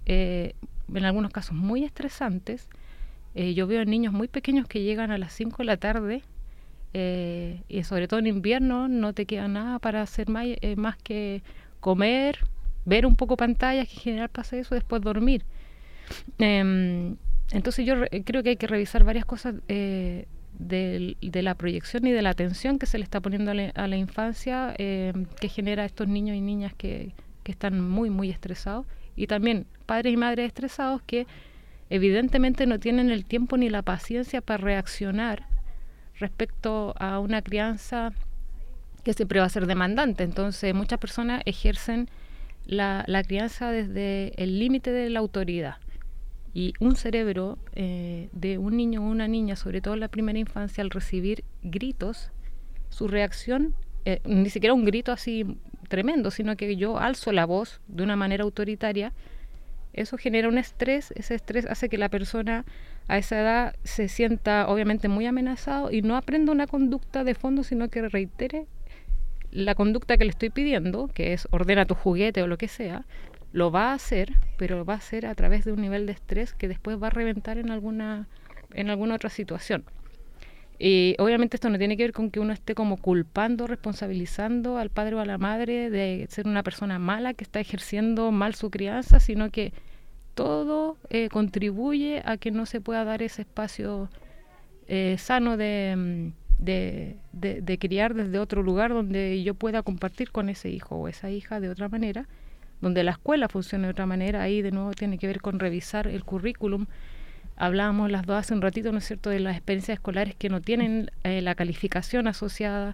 en algunos casos muy estresantes. Yo veo niños muy pequeños que llegan a las 5 de la tarde y sobre todo en invierno no te queda nada para hacer más que comer, ver un poco pantallas, que en general pasa eso, después dormir. Entonces yo creo que hay que revisar varias cosas de la proyección y de la atención que se le está poniendo a la infancia, que genera a estos niños y niñas que están muy, muy estresados, y también padres y madres estresados que evidentemente no tienen el tiempo ni la paciencia para reaccionar respecto a una crianza que siempre va a ser demandante. Entonces muchas personas ejercen la crianza desde el límite de la autoridad, y un cerebro de un niño o una niña, sobre todo en la primera infancia, al recibir gritos, su reacción, ni siquiera un grito así tremendo, sino que yo alzo la voz de una manera autoritaria, eso genera un estrés. Ese estrés hace que la persona a esa edad se sienta obviamente muy amenazado y no aprenda una conducta de fondo, sino que reitere la conducta que le estoy pidiendo, que es ordena tu juguete o lo que sea. Lo va a hacer, pero lo va a hacer a través de un nivel de estrés que después va a reventar en alguna otra situación. Y obviamente esto no tiene que ver con que uno esté como culpando, responsabilizando al padre o a la madre de ser una persona mala que está ejerciendo mal su crianza, sino que todo contribuye a que no se pueda dar ese espacio sano de criar desde otro lugar, donde yo pueda compartir con ese hijo o esa hija de otra manera, donde la escuela funcione de otra manera. Ahí de nuevo tiene que ver con revisar el currículum. Hablábamos las dos hace un ratito, ¿no es cierto?, de las experiencias escolares que no tienen la calificación asociada.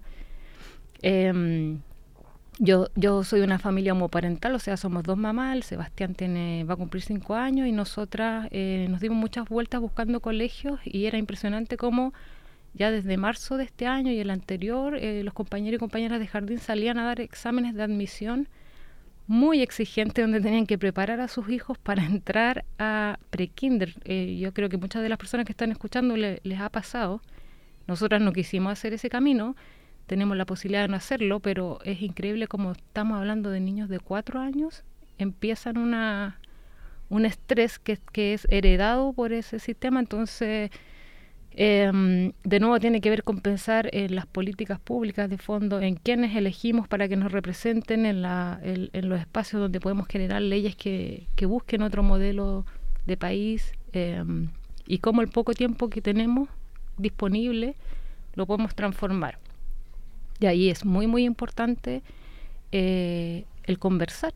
Yo soy una familia homoparental, o sea, somos dos mamás. El Sebastián va a cumplir 5 años y nosotras nos dimos muchas vueltas buscando colegios, y era impresionante cómo ya desde marzo de este año y el anterior los compañeros y compañeras de jardín salían a dar exámenes de admisión muy exigente, donde tenían que preparar a sus hijos para entrar a prekinder. Yo creo que muchas de las personas que están escuchando les ha pasado. Nosotras no quisimos hacer ese camino, tenemos la posibilidad de no hacerlo, pero es increíble como estamos hablando de niños de 4 años, empiezan un estrés que es heredado por ese sistema. Entonces de nuevo tiene que ver con pensar en las políticas públicas de fondo, en quienes elegimos para que nos representen en los espacios donde podemos generar leyes que busquen otro modelo de país, y cómo el poco tiempo que tenemos disponible lo podemos transformar. Y ahí es muy, muy importante el conversar.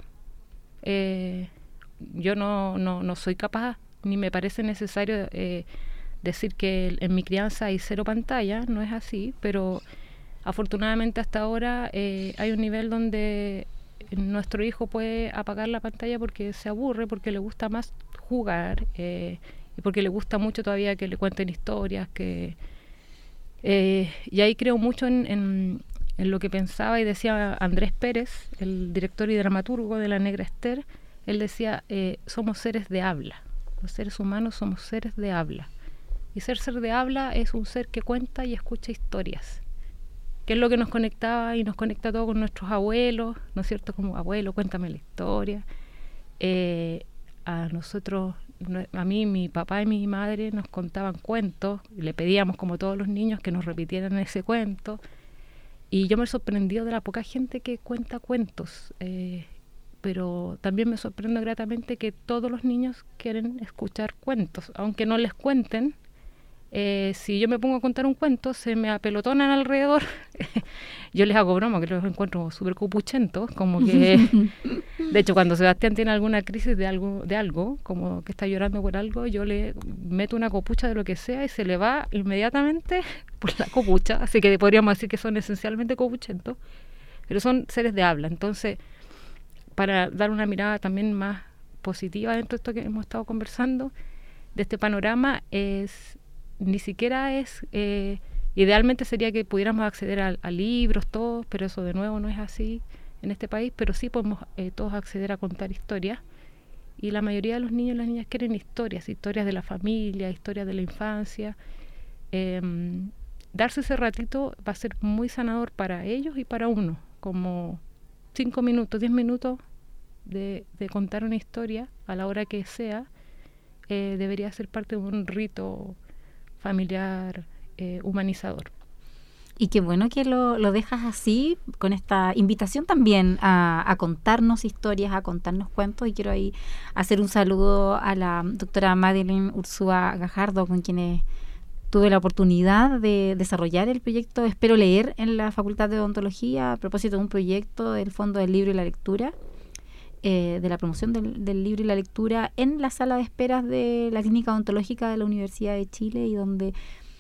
Yo no soy capaz, ni me parece necesario decir que en mi crianza hay 0 pantalla, no es así, pero afortunadamente hasta ahora hay un nivel donde nuestro hijo puede apagar la pantalla porque se aburre, porque le gusta más jugar, y porque le gusta mucho todavía que le cuenten historias, y ahí creo mucho en lo que pensaba y decía Andrés Pérez, el director y dramaturgo de La Negra Esther. Él decía, somos seres de habla, los seres humanos somos seres de habla. Y ser de habla es un ser que cuenta y escucha historias, que es lo que nos conectaba y nos conecta todo con nuestros abuelos, ¿no es cierto? Como abuelo, cuéntame la historia. A nosotros, a mí, mi papá y mi madre nos contaban cuentos, y le pedíamos, como todos los niños, que nos repitieran ese cuento. Y yo me sorprendí de la poca gente que cuenta cuentos, pero también me sorprendo gratamente que todos los niños quieren escuchar cuentos, aunque no les cuenten. Si yo me pongo a contar un cuento, se me apelotonan alrededor. Yo les hago broma, que los encuentro súper copuchentos, como que de hecho cuando Sebastián tiene alguna crisis de algo, como que está llorando por algo, yo le meto una copucha de lo que sea y se le va inmediatamente por la copucha. Así que podríamos decir que son esencialmente copuchentos, pero son seres de habla. Entonces, para dar una mirada también más positiva dentro de esto que hemos estado conversando, de este panorama, ni siquiera es, idealmente sería que pudiéramos acceder a libros todos, pero eso de nuevo no es así en este país, pero sí podemos todos acceder a contar historias, y la mayoría de los niños y las niñas quieren historias de la familia, historias de la infancia. Darse ese ratito va a ser muy sanador para ellos y para uno, como 5 minutos, 10 minutos de contar una historia a la hora que sea, debería ser parte de un rito familiar humanizador. Y qué bueno que lo dejas así, con esta invitación también a contarnos historias, a contarnos cuentos. Y quiero ahí hacer un saludo a la doctora Madeline Ursúa Gajardo, con quienes tuve la oportunidad de desarrollar el proyecto Espero Leer en la Facultad de Odontología, a propósito de un proyecto del Fondo del Libro y la Lectura, de la promoción del libro y la lectura en la sala de esperas de la Clínica Odontológica de la Universidad de Chile, y donde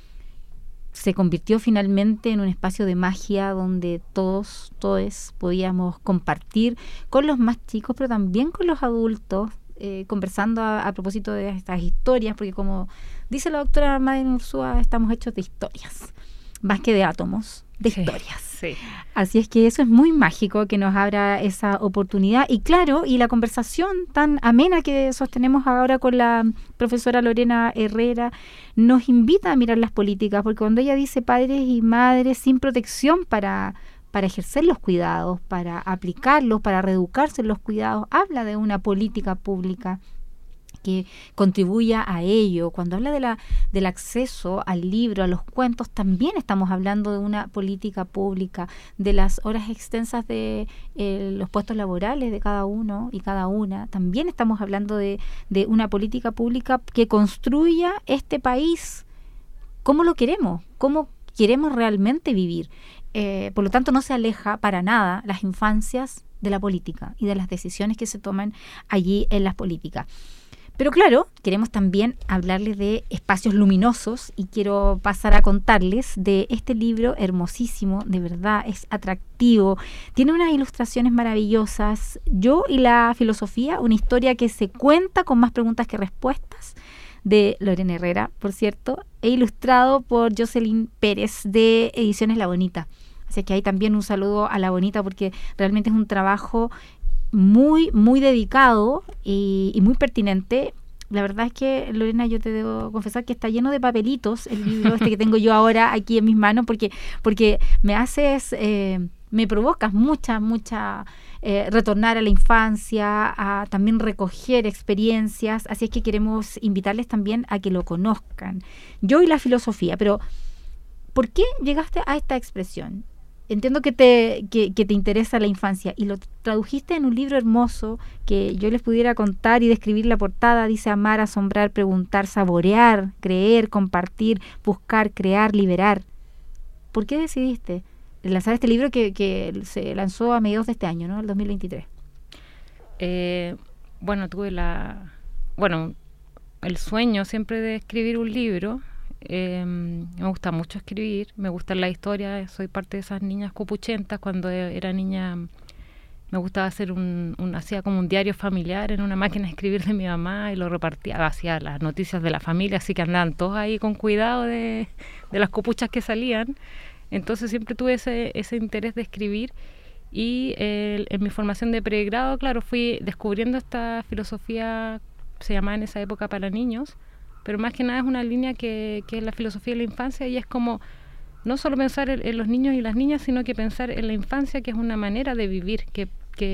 se convirtió finalmente en un espacio de magia donde todos podíamos compartir con los más chicos, pero también con los adultos, conversando a propósito de estas historias, porque como dice la doctora Madeline Ursúa, estamos hechos de historias, más que de átomos, de historias. Sí. Así es que eso es muy mágico, que nos abra esa oportunidad. Y claro, y la conversación tan amena que sostenemos ahora con la profesora Lorena Herrera nos invita a mirar las políticas, porque cuando ella dice padres y madres sin protección para ejercer los cuidados, para aplicarlos, para reeducarse en los cuidados, habla de una política pública que contribuya a ello. Cuando habla del acceso al libro, a los cuentos, también estamos hablando de una política pública, de las horas extensas de los puestos laborales de cada uno y cada una. También estamos hablando de una política pública que construya este país. ¿Cómo lo queremos? ¿Cómo queremos realmente vivir? Por lo tanto, no se aleja para nada las infancias de la política y de las decisiones que se toman allí en las políticas. Pero claro, queremos también hablarles de espacios luminosos, y quiero pasar a contarles de este libro hermosísimo, de verdad, es atractivo, tiene unas ilustraciones maravillosas. Yo y la filosofía, una historia que se cuenta con más preguntas que respuestas, de Lorena Herrera, por cierto, e ilustrado por Jocelyn Pérez de Ediciones La Bonita. Así que hay también un saludo a La Bonita, porque realmente es un trabajo muy, muy dedicado y muy pertinente. La verdad es que, Lorena, yo te debo confesar que está lleno de papelitos el libro que tengo yo ahora aquí en mis manos, porque me haces, me provocas mucha retornar a la infancia, a también recoger experiencias. Así es que queremos invitarles también a que lo conozcan. Yo y la filosofía, pero ¿por qué llegaste a esta expresión? Entiendo que te interesa la infancia, y lo tradujiste en un libro hermoso que yo les pudiera contar y describir la portada. Dice: amar, asombrar, preguntar, saborear, creer, compartir, buscar, crear, liberar. ¿Por qué decidiste lanzar este libro que se lanzó a mediados de este año, ¿no? El 2023. Bueno, tuve el sueño siempre de escribir un libro. Me gusta mucho escribir, me gusta la historia, soy parte de esas niñas copuchentas. Cuando era niña me gustaba hacer hacía como un diario familiar en una máquina de escribir de mi mamá, y lo repartía, hacía las noticias de la familia, así que andaban todos ahí con cuidado de las copuchas que salían. Entonces siempre tuve ese interés de escribir, y en mi formación de pregrado, claro, fui descubriendo esta filosofía, se llamaba en esa época para niños, pero más que nada es una línea que es la filosofía de la infancia, y es como no solo pensar en los niños y las niñas, sino que pensar en la infancia, que es una manera de vivir que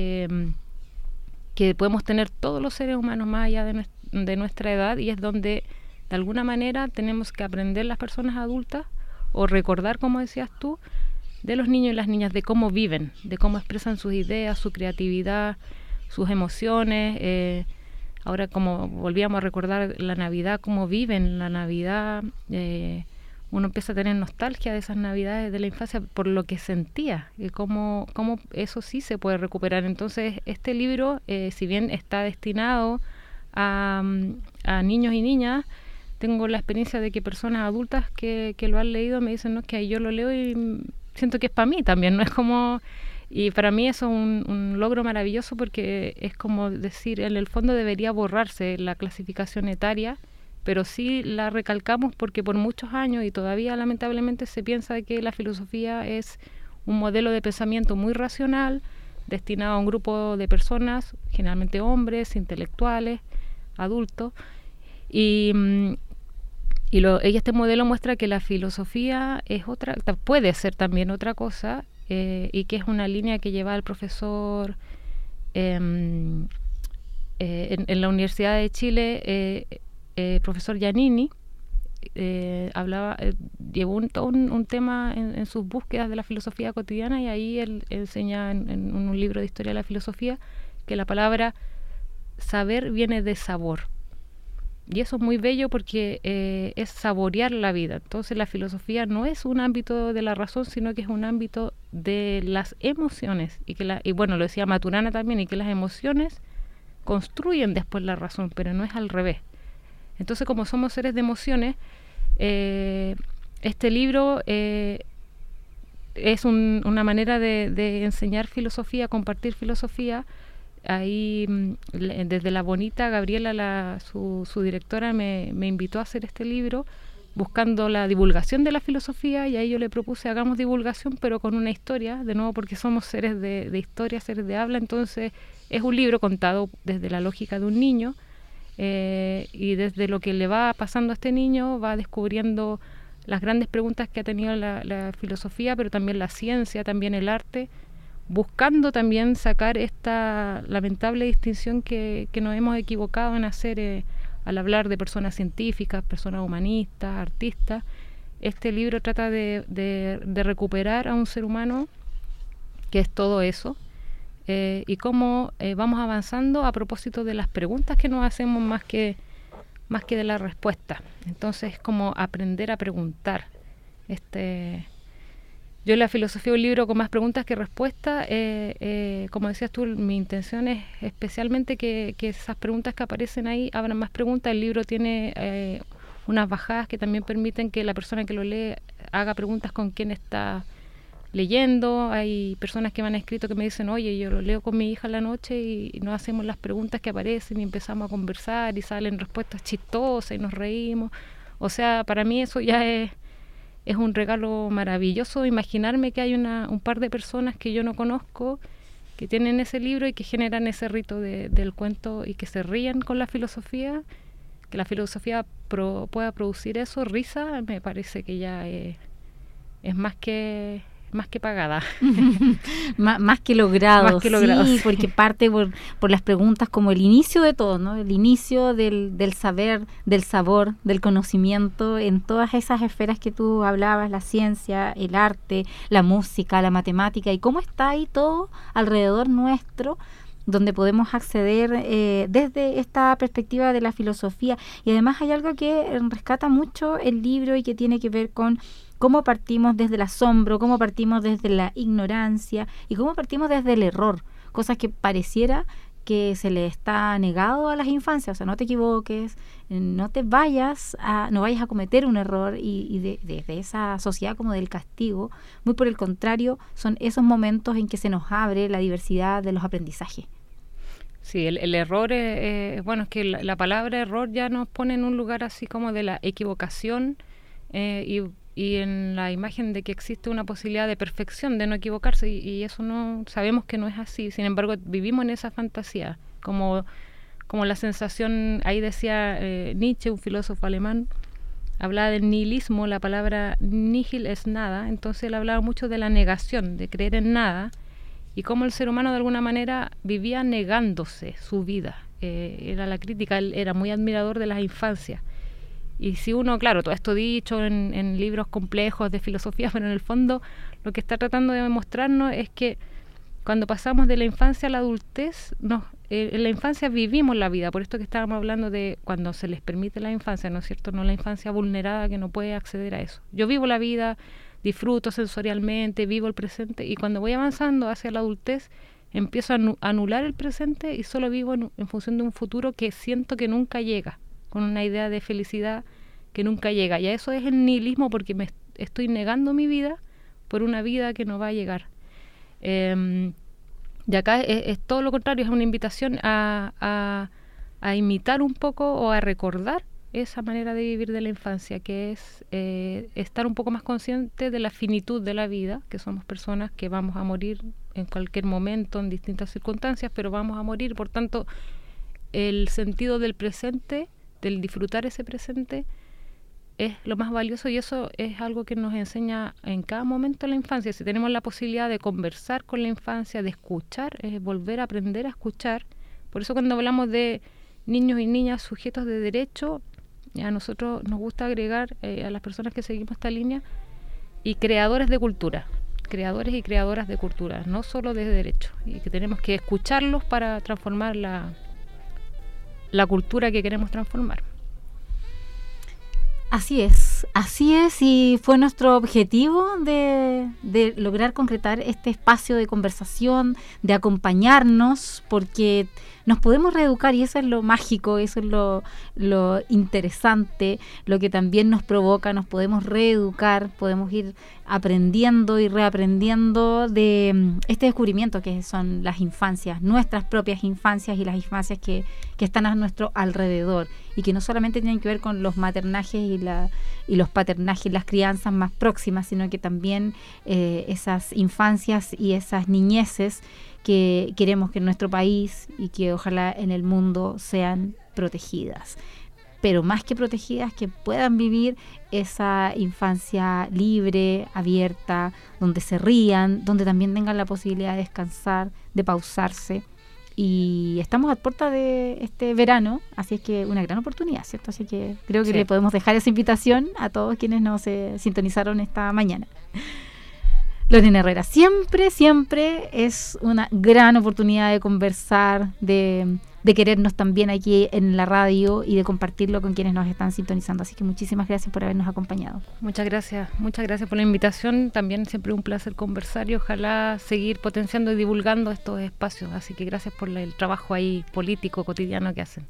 podemos tener todos los seres humanos más allá de nuestra edad, y es donde de alguna manera tenemos que aprender las personas adultas, o recordar, como decías tú, de los niños y las niñas, de cómo viven, de cómo expresan sus ideas, su creatividad, sus emociones. Ahora, como volvíamos a recordar la Navidad, cómo viven la Navidad, uno empieza a tener nostalgia de esas Navidades de la infancia por lo que sentía, y cómo eso sí se puede recuperar. Entonces, este libro, si bien está destinado a niños y niñas, tengo la experiencia de que personas adultas que lo han leído me dicen, no, que yo lo leo y siento que es para mí también, no es como... Y para mí eso es un logro maravilloso, porque es como decir, en el fondo debería borrarse la clasificación etaria, pero sí la recalcamos porque por muchos años, y todavía lamentablemente, se piensa que la filosofía es un modelo de pensamiento muy racional, destinado a un grupo de personas, generalmente hombres, intelectuales, adultos, y este modelo muestra que la filosofía es puede ser también otra cosa, y que es una línea que lleva el profesor en la Universidad de Chile, profesor Giannini llevó un tema en sus búsquedas de la filosofía cotidiana, y ahí él enseña en un libro de historia de la filosofía que la palabra saber viene de sabor. Y eso es muy bello porque es saborear la vida. Entonces la filosofía no es un ámbito de la razón, sino que es un ámbito de las emociones. Y bueno, lo decía Maturana también, y que las emociones construyen después la razón, pero no es al revés. Entonces, como somos seres de emociones, este libro es una manera de enseñar filosofía, compartir filosofía. Ahí, desde La Bonita, Gabriela, su directora, me invitó a hacer este libro buscando la divulgación de la filosofía, y ahí yo le propuse hagamos divulgación, pero con una historia, de nuevo porque somos seres de historia, seres de habla. Entonces es un libro contado desde la lógica de un niño, y desde lo que le va pasando a este niño va descubriendo las grandes preguntas que ha tenido la filosofía, pero también la ciencia, también el arte, buscando también sacar esta lamentable distinción que nos hemos equivocado en hacer al hablar de personas científicas, personas humanistas, artistas. Este libro trata de recuperar a un ser humano que es todo eso, y cómo vamos avanzando a propósito de las preguntas que nos hacemos más que de la respuesta. Entonces es como aprender a preguntar. Yo en la filosofía un libro con más preguntas que respuestas. Como decías tú, mi intención es especialmente que esas preguntas que aparecen ahí abran más preguntas. El libro tiene unas bajadas que también permiten que la persona que lo lee haga preguntas con quien está leyendo. Hay personas que me han escrito que me dicen, oye, yo lo leo con mi hija en la noche y nos hacemos las preguntas que aparecen y empezamos a conversar y salen respuestas chistosas y nos reímos. O sea, para mí eso ya es un regalo maravilloso, imaginarme que hay un par de personas que yo no conozco que tienen ese libro y que generan ese rito del cuento y que se ríen con la filosofía, que la filosofía pueda producir eso, risa. Me parece que ya es más que pagada. más que logrado. Más que logrado, sí, porque parte por las preguntas como el inicio de todo, ¿no? El inicio del saber, del sabor, del conocimiento en todas esas esferas que tú hablabas, la ciencia, el arte, la música, la matemática, y cómo está ahí todo alrededor nuestro, donde podemos acceder desde esta perspectiva de la filosofía. Y además hay algo que rescata mucho el libro y que tiene que ver con cómo partimos desde el asombro, cómo partimos desde la ignorancia y cómo partimos desde el error, cosas que pareciera que se le está negado a las infancias. O sea, no te equivoques, no vayas a cometer un error, y desde esa sociedad como del castigo, muy por el contrario, son esos momentos en que se nos abre la diversidad de los aprendizajes. Sí, el error es es que la palabra error ya nos pone en un lugar así como de la equivocación, y en la imagen de que existe una posibilidad de perfección, de no equivocarse, y eso no sabemos que no es así. Sin embargo, vivimos en esa fantasía, como la sensación. Ahí decía Nietzsche, un filósofo alemán, hablaba del nihilismo. La palabra nihil es nada, entonces él hablaba mucho de la negación, de creer en nada, y cómo el ser humano de alguna manera vivía negándose su vida. Era la crítica. Él era muy admirador de las infancias. Y si uno, claro, todo esto dicho en libros complejos de filosofía, pero en el fondo lo que está tratando de mostrarnos es que cuando pasamos de la infancia a la adultez, en la infancia vivimos la vida. Por esto que estábamos hablando de cuando se les permite la infancia, ¿no es cierto? No la infancia vulnerada que no puede acceder a eso. Yo vivo la vida, disfruto sensorialmente, vivo el presente, y cuando voy avanzando hacia la adultez empiezo a anular el presente y solo vivo en función de un futuro que siento que nunca llega, con una idea de felicidad que nunca llega. Y a eso es el nihilismo, porque me estoy negando mi vida por una vida que no va a llegar. Y acá es todo lo contrario, es una invitación a imitar un poco o a recordar esa manera de vivir de la infancia, que es estar un poco más consciente de la finitud de la vida, que somos personas que vamos a morir en cualquier momento, en distintas circunstancias, pero vamos a morir. Por tanto, el sentido del presente, del disfrutar ese presente, es lo más valioso, y eso es algo que nos enseña en cada momento de la infancia. Si tenemos la posibilidad de conversar con la infancia, de escuchar, volver a aprender a escuchar. Por eso cuando hablamos de niños y niñas sujetos de derecho, a nosotros nos gusta agregar a las personas que seguimos esta línea, y creadores de cultura, creadores y creadoras de cultura, no solo de derecho, y que tenemos que escucharlos para transformar la cultura que queremos transformar. Así es, y fue nuestro objetivo de lograr concretar este espacio de conversación, de acompañarnos, porque nos podemos reeducar, y eso es lo mágico, eso es lo interesante, lo que también nos provoca. Nos podemos reeducar, podemos ir aprendiendo y reaprendiendo de este descubrimiento que son las infancias, nuestras propias infancias y las infancias que están a nuestro alrededor, y que no solamente tienen que ver con los maternajes y los paternajes, las crianzas más próximas, sino que también esas infancias y esas niñeces que queremos que en nuestro país y que ojalá en el mundo sean protegidas. Pero más que protegidas, que puedan vivir esa infancia libre, abierta, donde se rían, donde también tengan la posibilidad de descansar, de pausarse. Y estamos a puerta de este verano, así es que una gran oportunidad, ¿cierto? Así que creo que le podemos dejar esa invitación a todos quienes nos sintonizaron esta mañana. Lorena Herrera, siempre es una gran oportunidad de conversar, de querernos también aquí en la radio y de compartirlo con quienes nos están sintonizando. Así que muchísimas gracias por habernos acompañado. Muchas gracias por la invitación. También siempre un placer conversar y ojalá seguir potenciando y divulgando estos espacios. Así que gracias por el trabajo ahí político cotidiano que hacen.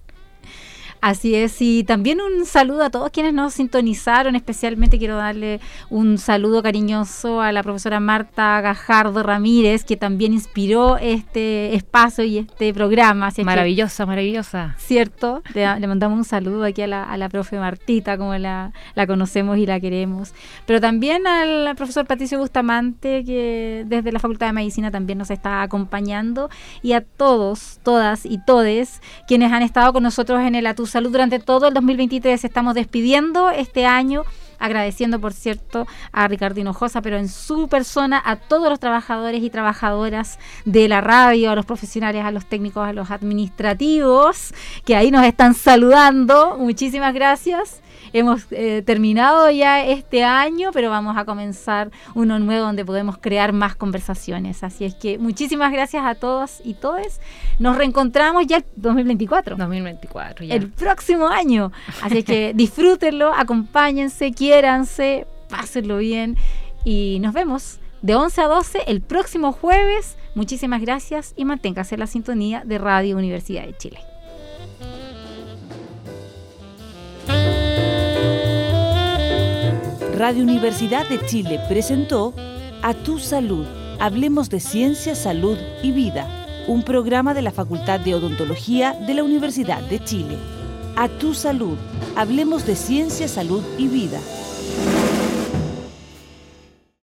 Así es, y también un saludo a todos quienes nos sintonizaron. Especialmente quiero darle un saludo cariñoso a la profesora Marta Gajardo Ramírez, que también inspiró este espacio y este programa. Así maravillosa. ¿Cierto? Le mandamos un saludo aquí a la profe Martita, como la conocemos y la queremos. Pero también al profesor Patricio Bustamante, que desde la Facultad de Medicina también nos está acompañando, y a todos, todas y todes quienes han estado con nosotros en el ATU Salud durante todo el 2023. Estamos despidiendo este año, agradeciendo, por cierto, a Ricardo Hinojosa, pero en su persona, a todos los trabajadores y trabajadoras de la radio, a los profesionales, a los técnicos, a los administrativos, que ahí nos están saludando. Muchísimas gracias. Hemos terminado ya este año, pero vamos a comenzar uno nuevo donde podemos crear más conversaciones. Así es que muchísimas gracias a todos y todes. Nos reencontramos ya el 2024. Ya. El próximo año. Así es que disfrútenlo, acompáñense, quiéranse, pásenlo bien y nos vemos de 11 a 12 el próximo jueves. Muchísimas gracias y manténgase en la sintonía de Radio Universidad de Chile. Radio Universidad de Chile presentó A Tu Salud, hablemos de ciencia, salud y vida, un programa de la Facultad de Odontología de la Universidad de Chile. A Tu Salud, hablemos de ciencia, salud y vida.